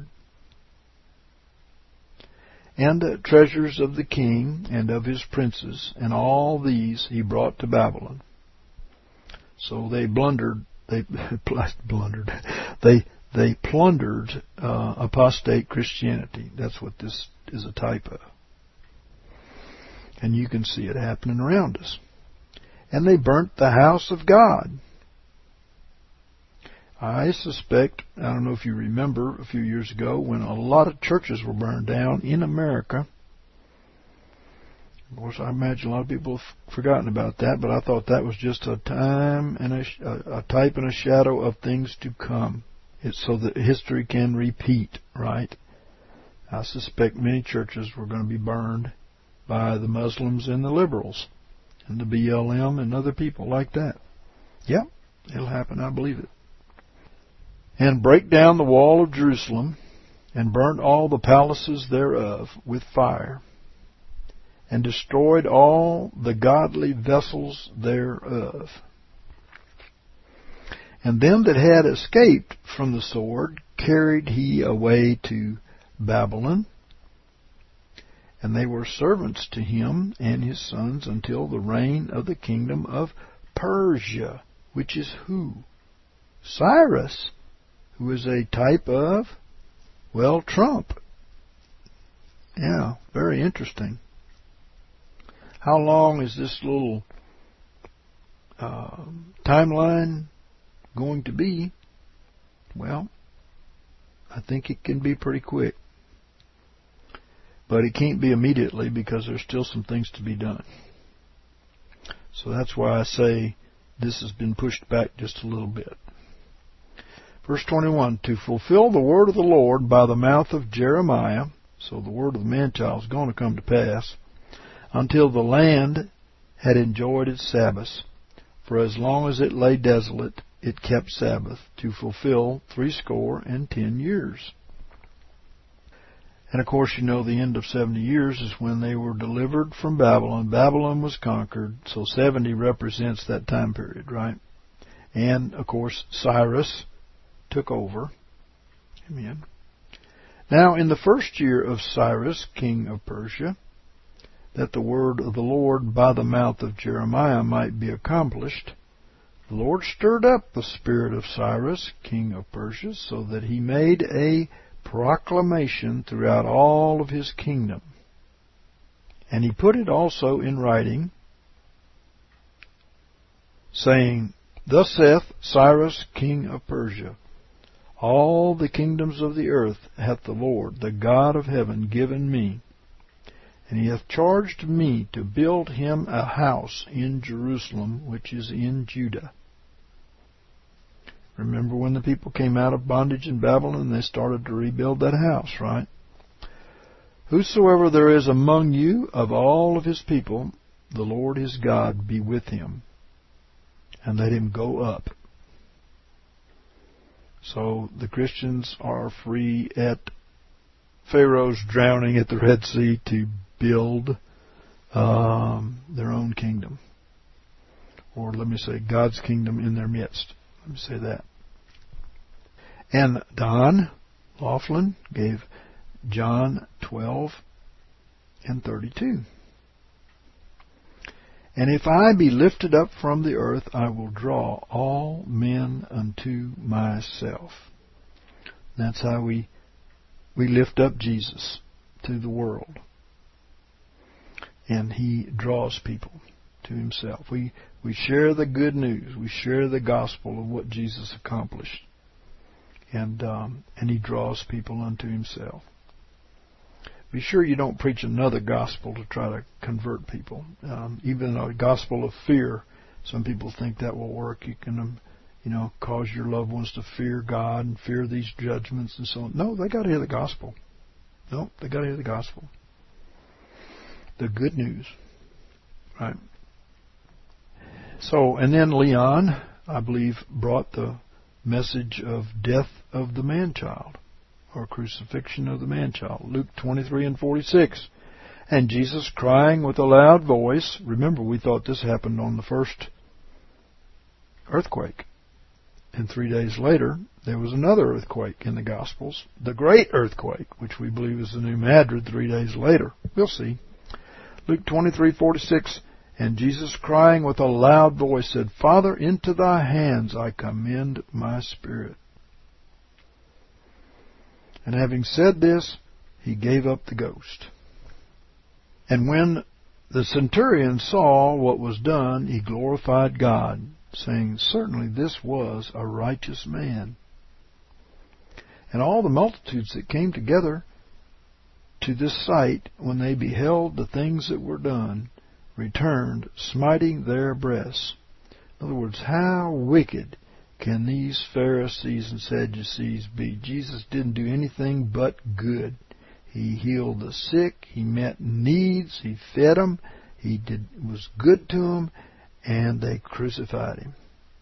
and the treasures of the king and of his princes, and all these he brought to Babylon. So they blundered, they blundered, they they plundered uh, apostate Christianity. That's what this is a type of. And you can see it happening around us. And they burnt the house of God. I suspect, I don't know if you remember a few years ago when a lot of churches were burned down in America. Of course, I imagine a lot of people have forgotten about that, but I thought that was just a time and a, a type and a shadow of things to come. It's so that history can repeat, right? I suspect many churches were going to be burned by the Muslims and the liberals and the B L M and other people like that. Yep, it'll happen, I believe it. And break down the wall of Jerusalem, and burnt all the palaces thereof with fire, and destroyed all the godly vessels thereof. And them that had escaped from the sword carried he away to Babylon, and they were servants to him and his sons until the reign of the kingdom of Persia, which is who? Cyrus, who is a type of, well, Trump. Yeah, very interesting. How long is this little uh, timeline going to be? Well, I think it can be pretty quick. But it can't be immediately because there's still some things to be done. So that's why I say this has been pushed back just a little bit. Verse twenty-one, to fulfill the word of the Lord by the mouth of Jeremiah, so the word of the man-child is going to come to pass, until the land had enjoyed its Sabbaths. For as long as it lay desolate, it kept Sabbath, to fulfill threescore and ten years. And of course, you know the end of seventy years is when they were delivered from Babylon. Babylon was conquered, so seventy represents that time period, right? And, of course, Cyrus took over. Amen. Now, in the first year of Cyrus, king of Persia, that the word of the Lord by the mouth of Jeremiah might be accomplished, the Lord stirred up the spirit of Cyrus, king of Persia, so that he made a proclamation throughout all of his kingdom. And he put it also in writing, saying, Thus saith Cyrus, king of Persia, all the kingdoms of the earth hath the Lord, the God of heaven, given me, and he hath charged me to build him a house in Jerusalem, which is in Judah. Remember when the people came out of bondage in Babylon, they started to rebuild that house, right? Whosoever there is among you of all of his people, the Lord his God be with him, and let him go up. So the Christians are free at Pharaoh's drowning at the Red Sea to build um, their own kingdom. Or let me say, God's kingdom in their midst. Let me say that. And Don Laughlin gave John twelve and thirty-two. And if I be lifted up from the earth, I will draw all men unto myself. That's how we we lift up Jesus to the world. And He draws people to Himself. We we share the good news. We share the gospel of what Jesus accomplished. And um, and He draws people unto Himself. Be sure you don't preach another gospel to try to convert people. Um, even a gospel of fear, some people think that will work. You can, um, you know, cause your loved ones to fear God and fear these judgments and so on. No, they got to hear the gospel. No, they got to hear the gospel. The good news, right? So, and then Leon, I believe, brought the message of death of the man-child, or crucifixion of the man-child. Luke twenty-three and forty-six. And Jesus crying with a loud voice. Remember, we thought this happened on the first earthquake. And three days later, there was another earthquake in the Gospels. The great earthquake, which we believe is the New Madrid three days later. We'll see. Luke twenty-three forty-six. And Jesus crying with a loud voice said, Father, into thy hands I commend my spirit. And having said this, he gave up the ghost. And when the centurion saw what was done, he glorified God, saying, Certainly this was a righteous man. And all the multitudes that came together to this sight, when they beheld the things that were done, returned, smiting their breasts. In other words, how wicked can these Pharisees and Sadducees be? Jesus didn't do anything but good. He healed the sick. He met needs. He fed them. He did was good to them, and they crucified Him.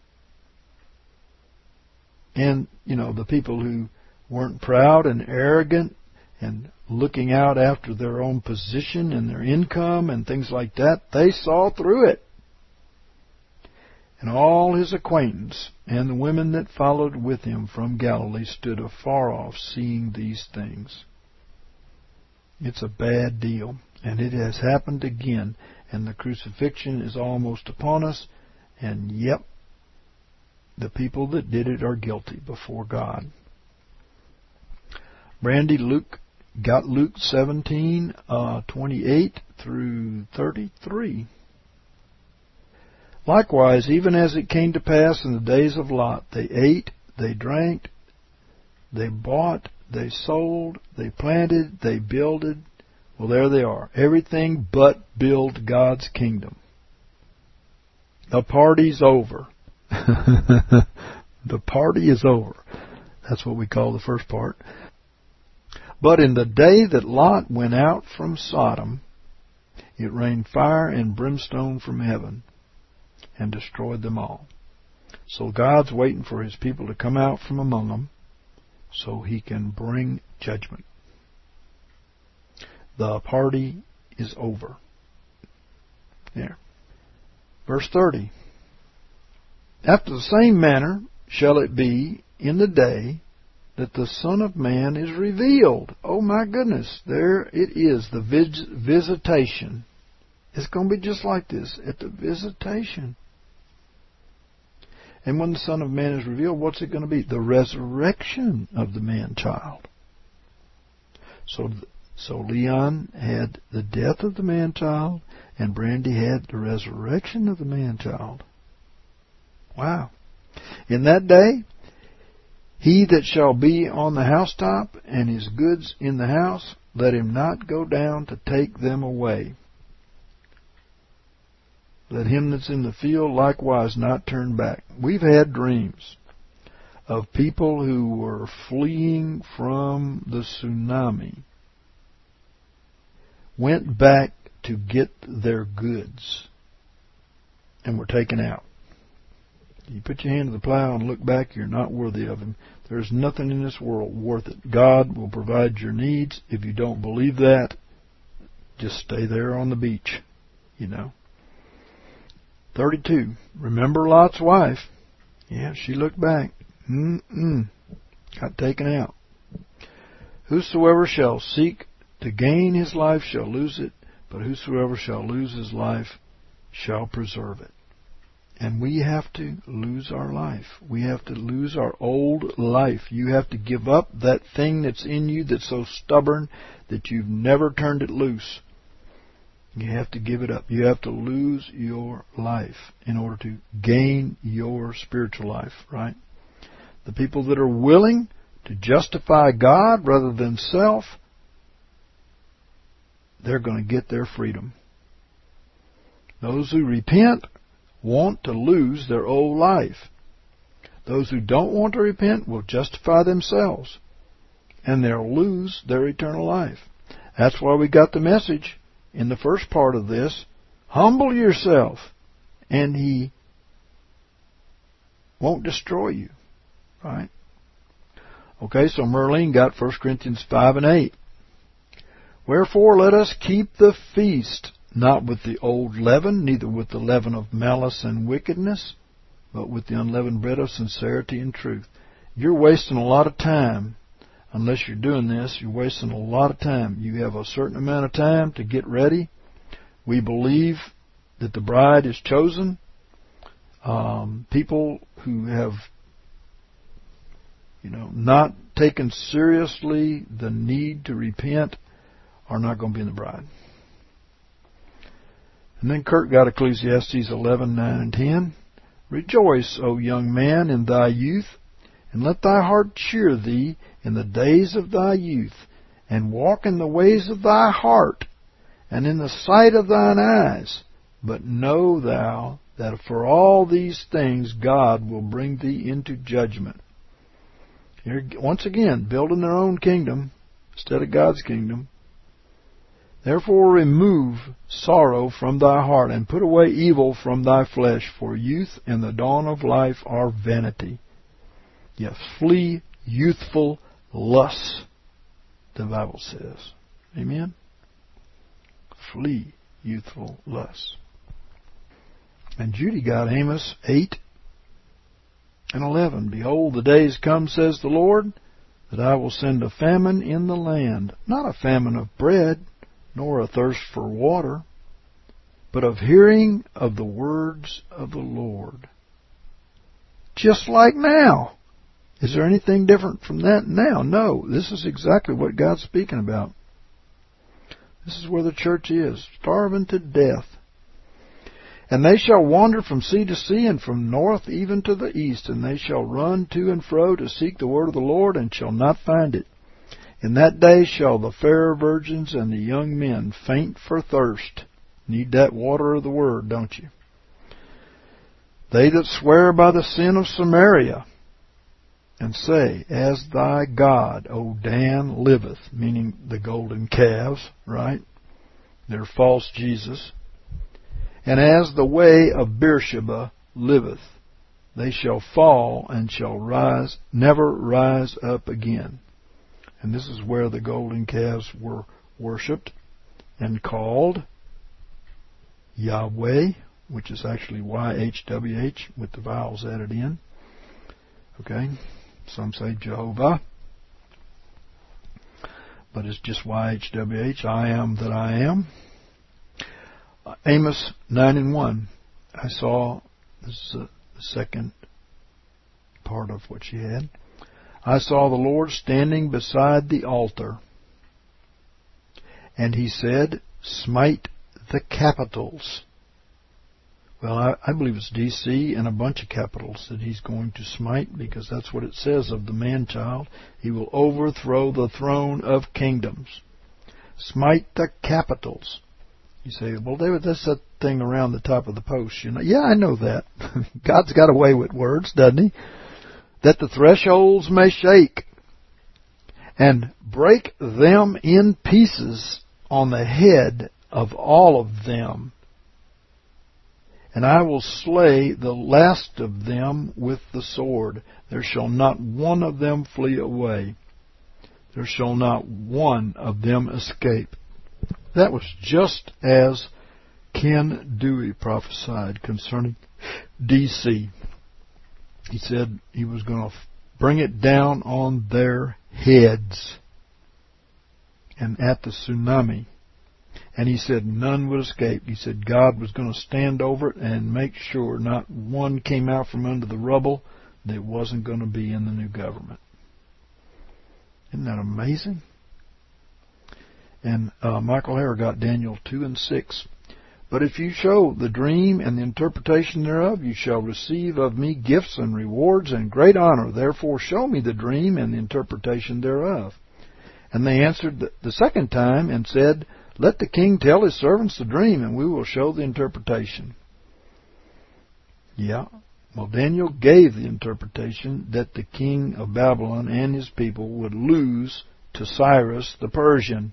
And, you know, the people who weren't proud and arrogant and looking out after their own position and their income and things like that, they saw through it. And all His acquaintance and the women that followed with Him from Galilee stood afar off, seeing these things. It's a bad deal, and it has happened again, and the crucifixion is almost upon us, and yep, the people that did it are guilty before God. Brandy, Luke got Luke seventeen, uh, twenty-eight through thirty-three. Likewise, even as it came to pass in the days of Lot, they ate, they drank, they bought, they sold, they planted, they builded. Well, there they are. Everything but build God's kingdom. The party's over. The party is over. That's what we call the first part. But in the day that Lot went out from Sodom, it rained fire and brimstone from heaven and destroyed them all. So God's waiting for His people to come out from among them so He can bring judgment. The party is over. There. Verse thirty. After the same manner shall it be in the day that the Son of Man is revealed. Oh my goodness, there it is, the vis- visitation. It's going to be just like this, at the visitation. And when the Son of Man is revealed, what's it going to be? The resurrection of the man-child. So, so Leon had the death of the man-child, and Brandy had the resurrection of the man-child. Wow. In that day, he that shall be on the housetop, and his goods in the house, let him not go down to take them away. Let him that's in the field likewise not turn back. We've had dreams of people who were fleeing from the tsunami, went back to get their goods, and were taken out. You put your hand to the plow and look back, you're not worthy of Him. There's nothing in this world worth it. God will provide your needs. If you don't believe that, just stay there on the beach, you know. thirty-two. Remember Lot's wife. Yeah, she looked back. Mm-mm. Got taken out. Whosoever shall seek to gain his life shall lose it, but whosoever shall lose his life shall preserve it. And we have to lose our life. We have to lose our old life. You have to give up that thing that's in you that's so stubborn that you've never turned it loose. You have to give it up. You have to lose your life in order to gain your spiritual life, right? The people that are willing to justify God rather than self, they're going to get their freedom. Those who repent want to lose their old life. Those who don't want to repent will justify themselves, and they'll lose their eternal life. That's why we got the message in the first part of this. Humble yourself, and He won't destroy you. Right? Okay, so Merlene got First Corinthians five and eight. Wherefore let us keep the feast, not with the old leaven, neither with the leaven of malice and wickedness, but with the unleavened bread of sincerity and truth. You're wasting a lot of time. Unless you're doing this, you're wasting a lot of time. You have a certain amount of time to get ready. We believe that the bride is chosen. Um, people who have, you know, not taken seriously the need to repent are not going to be in the bride. And then Kurt got Ecclesiastes eleven, nine, and ten. Rejoice, O young man, in thy youth, and let thy heart cheer thee in the days of thy youth, and walk in the ways of thy heart, and in the sight of thine eyes. But know thou that for all these things God will bring thee into judgment. Here, once again, building their own kingdom instead of God's kingdom. Therefore remove sorrow from thy heart, and put away evil from thy flesh, for youth and the dawn of life are vanity. Yes, flee youthful lusts, the Bible says. Amen? Flee youthful lusts. And Judy got Amos eight and eleven. Behold, the days come, says the Lord, that I will send a famine in the land, not a famine of bread, nor a thirst for water, but of hearing of the words of the Lord. Just like now. Is there anything different from that now? No. This is exactly what God's speaking about. This is where the church is, starving to death. And they shall wander from sea to sea, and from north even to the east, and they shall run to and fro to seek the word of the Lord, and shall not find it. In that day shall the fair virgins and the young men faint for thirst. Need that water of the word, don't you? They that swear by the sin of Samaria, and say, As thy God, O Dan, liveth, meaning the golden calves, right? They're false Jesus. And as the way of Beersheba liveth, they shall fall and shall rise, never rise up again. And this is where the golden calves were worshipped and called Yahweh, which is actually Y H W H with the vowels added in. Okay? Some say Jehovah, but it's just Y H W H, I am that I am. Amos nine and one. I saw, this is the second part of what she had. I saw the Lord standing beside the altar, and He said, Smite the capitals. Well, I, I believe it's D C and a bunch of capitals that He's going to smite, because that's what it says of the man-child. He will overthrow the throne of kingdoms. Smite the capitals. You say, well, David, that's that thing around the top of the post. You know, yeah, I know that. God's got a way with words, doesn't He? That the thresholds may shake, and break them in pieces on the head of all of them. And I will slay the last of them with the sword. There shall not one of them flee away. There shall not one of them escape. That was just as Ken Dewey prophesied concerning D C. He said he was going to bring it down on their heads and at the tsunami. And he said none would escape. He said God was going to stand over it and make sure not one came out from under the rubble that wasn't going to be in the new government. Isn't that amazing? And uh, Michael Hare got Daniel two and six. But if you show the dream and the interpretation thereof, you shall receive of me gifts and rewards and great honor. Therefore show me the dream and the interpretation thereof. And they answered the second time and said, Let the king tell his servants the dream, and we will show the interpretation. Yeah. Well, Daniel gave the interpretation that the king of Babylon and his people would lose to Cyrus the Persian.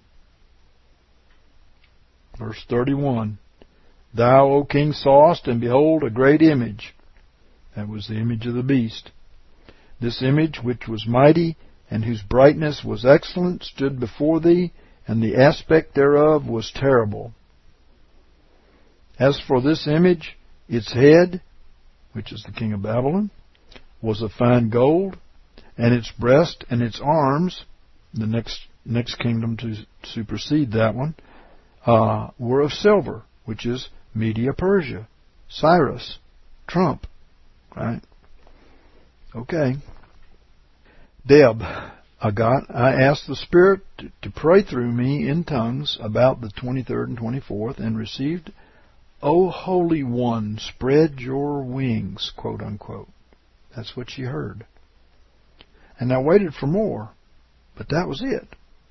Verse thirty-one. Thou, O king, sawest, and behold, a great image. That was the image of the beast. This image, which was mighty, and whose brightness was excellent, stood before thee, and the aspect thereof was terrible. As for this image, its head, which is the king of Babylon, was of fine gold, and its breast and its arms, the next next kingdom to supersede that one, uh, were of silver, which is Media Persia, Cyrus, Trump, right? Okay. Deb, Agat, I asked the Spirit to, to pray through me in tongues about the twenty-third and twenty-fourth, and received, O Holy One, spread your wings, quote unquote. That's what she heard. And I waited for more, but that was it.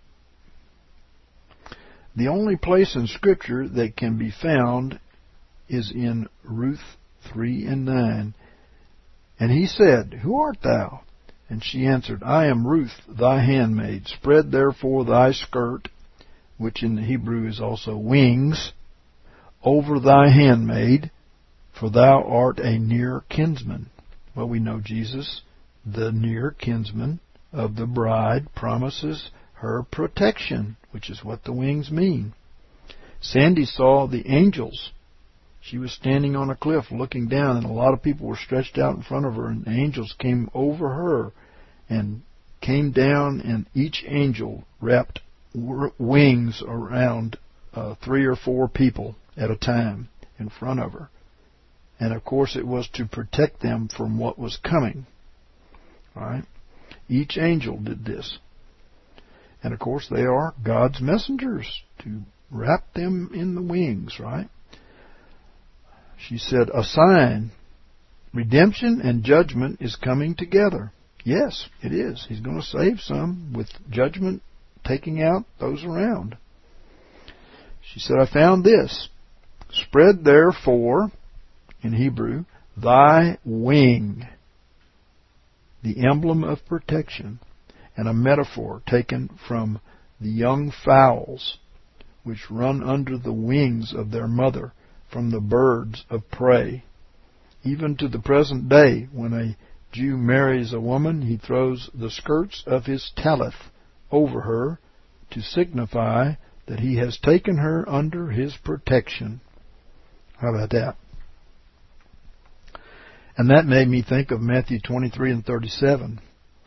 The only place in Scripture that can be found is in Ruth three and nine. And he said, Who art thou? And she answered, I am Ruth, thy handmaid. Spread therefore thy skirt, which in the Hebrew is also wings, over thy handmaid, for thou art a near kinsman. Well, we know Jesus, the near kinsman of the bride, promises her protection, which is what the wings mean. Sandy saw the angels. She was standing on a cliff looking down, and a lot of people were stretched out in front of her, and the angels came over her and came down, and each angel wrapped wings around uh, three or four people at a time in front of her. And of course it was to protect them from what was coming. All right? Each angel did this. And of course they are God's messengers to wrap them in the wings, right? She said, a sign. Redemption and judgment is coming together. Yes, it is. He's going to save some with judgment taking out those around. She said, I found this. Spread therefore, in Hebrew, thy wing, the emblem of protection, and a metaphor taken from the young fowls which run under the wings of their mother from the birds of prey. Even to the present day, when a Jew marries a woman, he throws the skirts of his talith over her to signify that he has taken her under his protection. How about that? And that made me think of Matthew twenty-three and thirty-seven.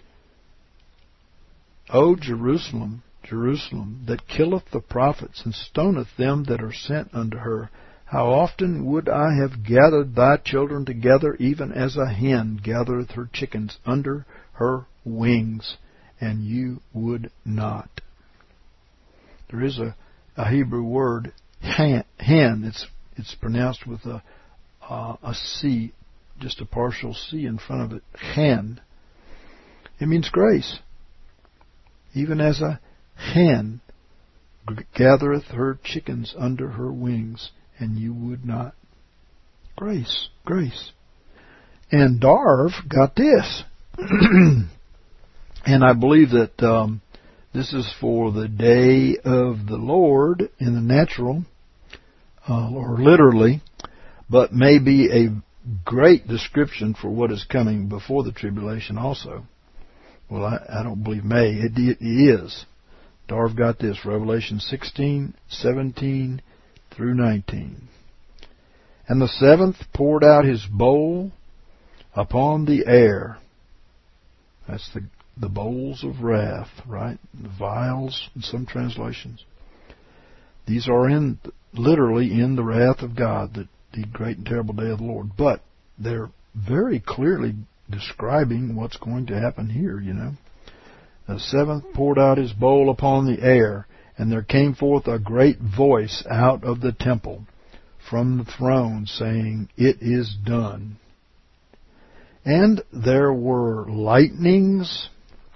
O Jerusalem, Jerusalem, that killeth the prophets and stoneth them that are sent unto her, how often would I have gathered thy children together, even as a hen gathereth her chickens under her wings, and you would not. There is a, a Hebrew word, hen. It's it's pronounced with a uh, a C, just a partial C in front of it. Hen. It means grace. Even as a hen gathereth her chickens under her wings, and you would not. Grace, grace. And Darv got this. And I believe that um, this is for the day of the Lord in the natural, uh, or literally. but may be a great description for what is coming before the tribulation also. Well, I, I don't believe may. It, it is. Darv got this, Revelation sixteen, seventeen through nineteen. And the seventh poured out his bowl upon the air. That's the, the bowls of wrath, right? The vials in some translations. These are in literally in the wrath of God, the, the great and terrible day of the Lord. But they're very clearly describing what's going to happen here, you know. The seventh poured out his bowl upon the air, and there came forth a great voice out of the temple from the throne, saying, It is done. And there were lightnings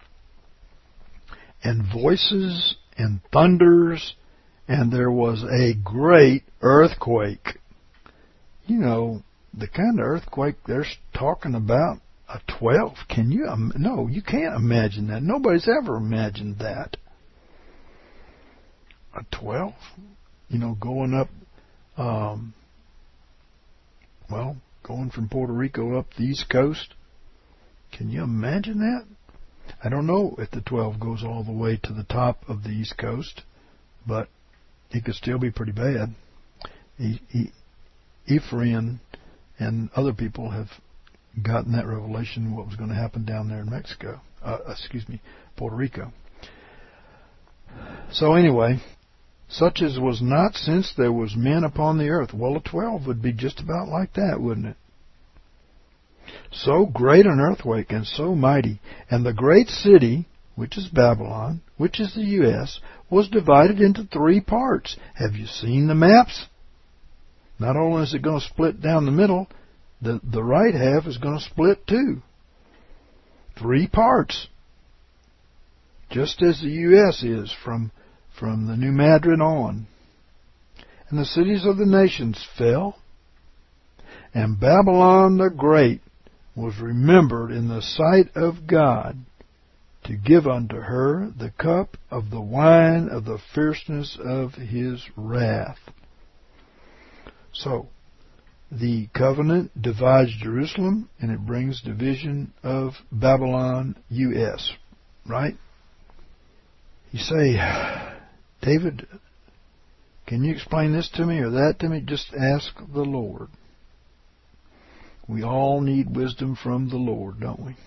and voices and thunders, and there was a great earthquake. You know, the kind of earthquake they're talking about, a twelve. Can you? Um, no, you can't imagine that. Nobody's ever imagined that. A twelve? You know, going up, um, well, going from Puerto Rico up the East Coast. Can you imagine that? I don't know if the twelve goes all the way to the top of the East Coast, but it could still be pretty bad. E- e- Ephraim and other people have gotten that revelation what was going to happen down there in Mexico. Uh, excuse me, Puerto Rico. So anyway, such as was not since there was men upon the earth. Well, a twelve would be just about like that, wouldn't it? So great an earthquake and so mighty. And the great city, which is Babylon, which is the U S, was divided into three parts. Have you seen the maps? Not only is it going to split down the middle, the, the right half is going to split too. Three parts. Just as the U S is from, from the New Madrid on. And the cities of the nations fell, and Babylon the Great was remembered in the sight of God to give unto her the cup of the wine of the fierceness of his wrath. So, the covenant divides Jerusalem, and it brings division of Babylon, U S Right? You say, David, can you explain this to me or that to me? Just ask the Lord. We all need wisdom from the Lord, don't we?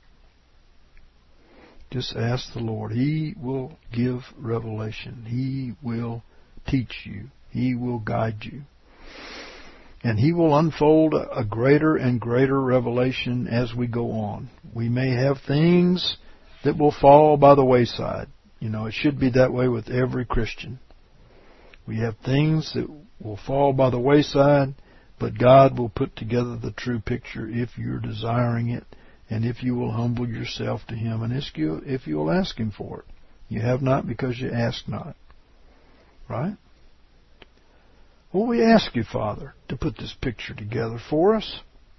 Just ask the Lord. He will give revelation. He will teach you. He will guide you. And He will unfold a greater and greater revelation as we go on. We may have things that will fall by the wayside. You know, it should be that way with every Christian. We have things that will fall by the wayside, but God will put together the true picture if you're desiring it, and if you will humble yourself to Him, and if you will ask Him for it. You have not because you ask not. Right? Well, we ask you, Father, to put this picture together for us.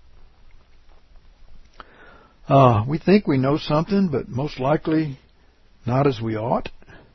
Uh, we think we know something, but most likely not as we ought.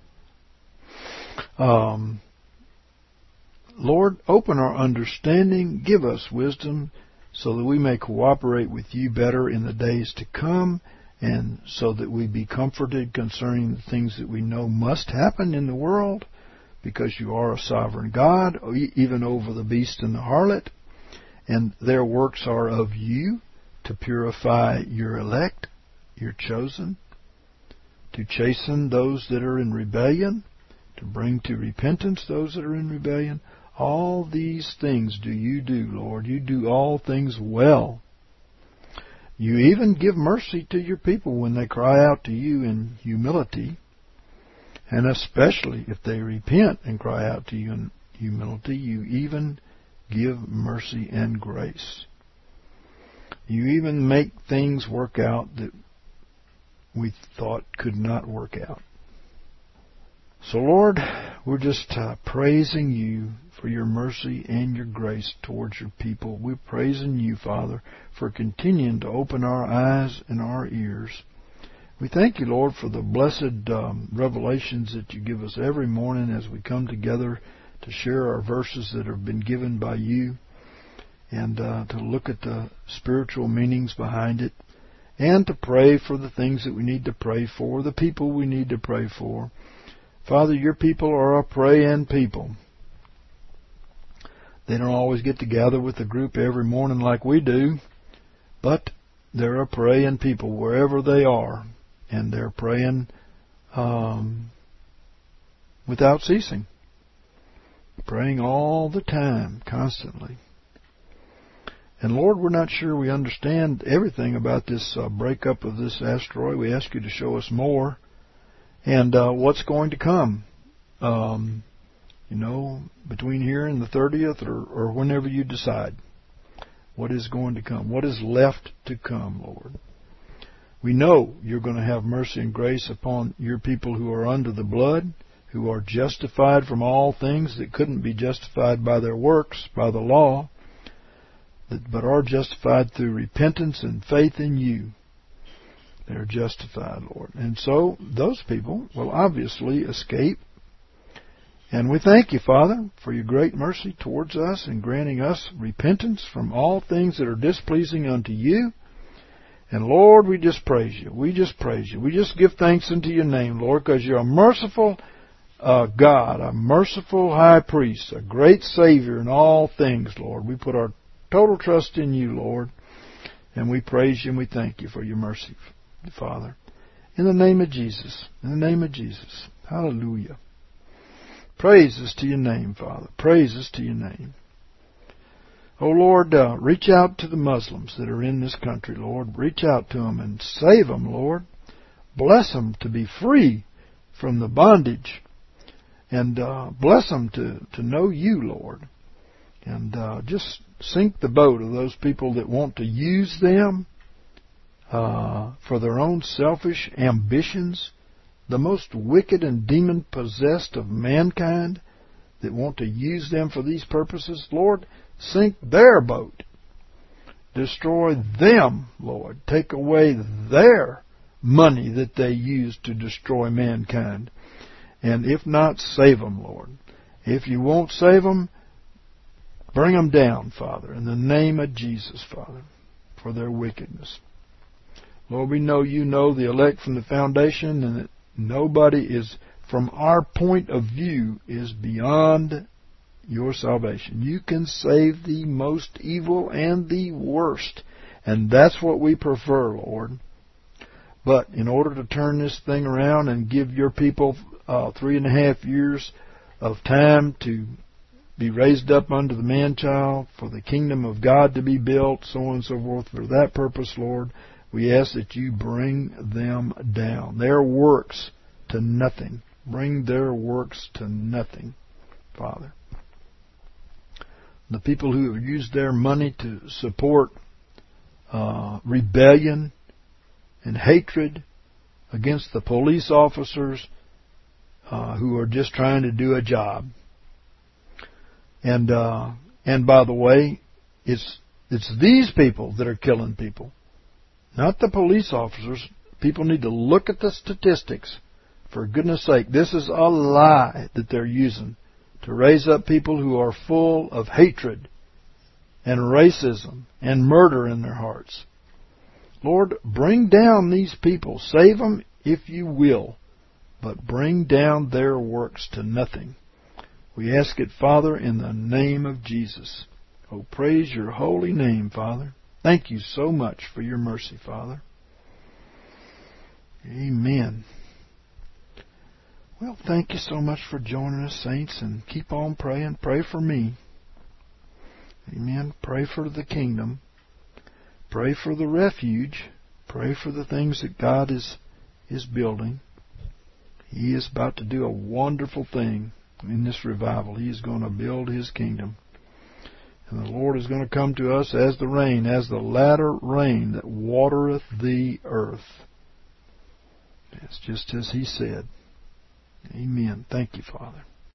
Um, Lord, open our understanding, give us wisdom, so that we may cooperate with you better in the days to come, and so that we be comforted concerning the things that we know must happen in the world, because you are a sovereign God, even over the beast and the harlot, and their works are of you to purify your elect, your chosen, to chasten those that are in rebellion, to bring to repentance those that are in rebellion. All these things do you do, Lord. You do all things well. You even give mercy to your people when they cry out to you in humility, and especially if they repent and cry out to you in humility, you even give mercy and grace. You even make things work out that we thought could not work out. So, Lord, we're just uh, praising you for your mercy and your grace towards your people. We're praising you, Father, for continuing to open our eyes and our ears. We thank you, Lord, for the blessed um, revelations that you give us every morning as we come together to share our verses that have been given by you. and uh, to look at the spiritual meanings behind it, and to pray for the things that we need to pray for, the people we need to pray for. Father, your people are a praying people. They don't always get together with the group every morning like we do, but they're a praying people wherever they are, and they're praying um, without ceasing, praying all the time, constantly. And Lord, we're not sure we understand everything about this uh, breakup of this asteroid. We ask you to show us more, and uh, what's going to come, um, you know, between here and the thirtieth, or, or whenever you decide. What is going to come? What is left to come, Lord? We know you're going to have mercy and grace upon your people who are under the blood, who are justified from all things that couldn't be justified by their works, by the law, but are justified through repentance and faith in you. They're justified, Lord. And so those people will obviously escape. And we thank you, Father, for your great mercy towards us and granting us repentance from all things that are displeasing unto you. And Lord, we just praise you. We just praise you. We just give thanks unto your name, Lord, because you're a merciful uh, God, a merciful high priest, a great Savior in all things, Lord. We put our total trust in you, Lord, and we praise you and we thank you for your mercy, Father. In the name of Jesus. In the name of Jesus. Hallelujah. Praises to your name, Father. Praises to your name. Oh, Lord, uh, reach out to the Muslims that are in this country, Lord. Reach out to them and save them, Lord. Bless them to be free from the bondage. And uh, bless them to, to know you, Lord. And uh, just sink the boat of those people that want to use them uh, for their own selfish ambitions. The most wicked and demon-possessed of mankind that want to use them for these purposes, Lord, sink their boat. Destroy them, Lord. Take away their money that they use to destroy mankind. And if not, save them, Lord. If you won't save them, bring them down, Father, in the name of Jesus, Father, for their wickedness. Lord, we know you know the elect from the foundation, and that nobody is, from our point of view, is beyond your salvation. You can save the most evil and the worst, and that's what we prefer, Lord. But in order to turn this thing around and give your people uh, three and a half years of time to be raised up unto the man-child, for the kingdom of God to be built, so on and so forth, for that purpose, Lord, we ask that you bring them down, their works to nothing. Bring their works to nothing, Father. The people who have used their money to support uh, rebellion and hatred against the police officers uh, who are just trying to do a job. And uh, and by the way, it's it's these people that are killing people, not the police officers. People need to look at the statistics. For goodness sake, this is a lie that they're using to raise up people who are full of hatred and racism and murder in their hearts. Lord, bring down these people. Save them if you will, but bring down their works to nothing. We ask it, Father, in the name of Jesus. Oh, praise your holy name, Father. Thank you so much for your mercy, Father. Amen. Well, thank you so much for joining us, saints, and keep on praying. Pray for me. Amen. Pray for the kingdom. Pray for the refuge. Pray for the things that God is, is building. He is about to do a wonderful thing in this revival. He is going to build His kingdom. And the Lord is going to come to us as the rain, as the latter rain that watereth the earth. It's just as He said. Amen. Thank you, Father.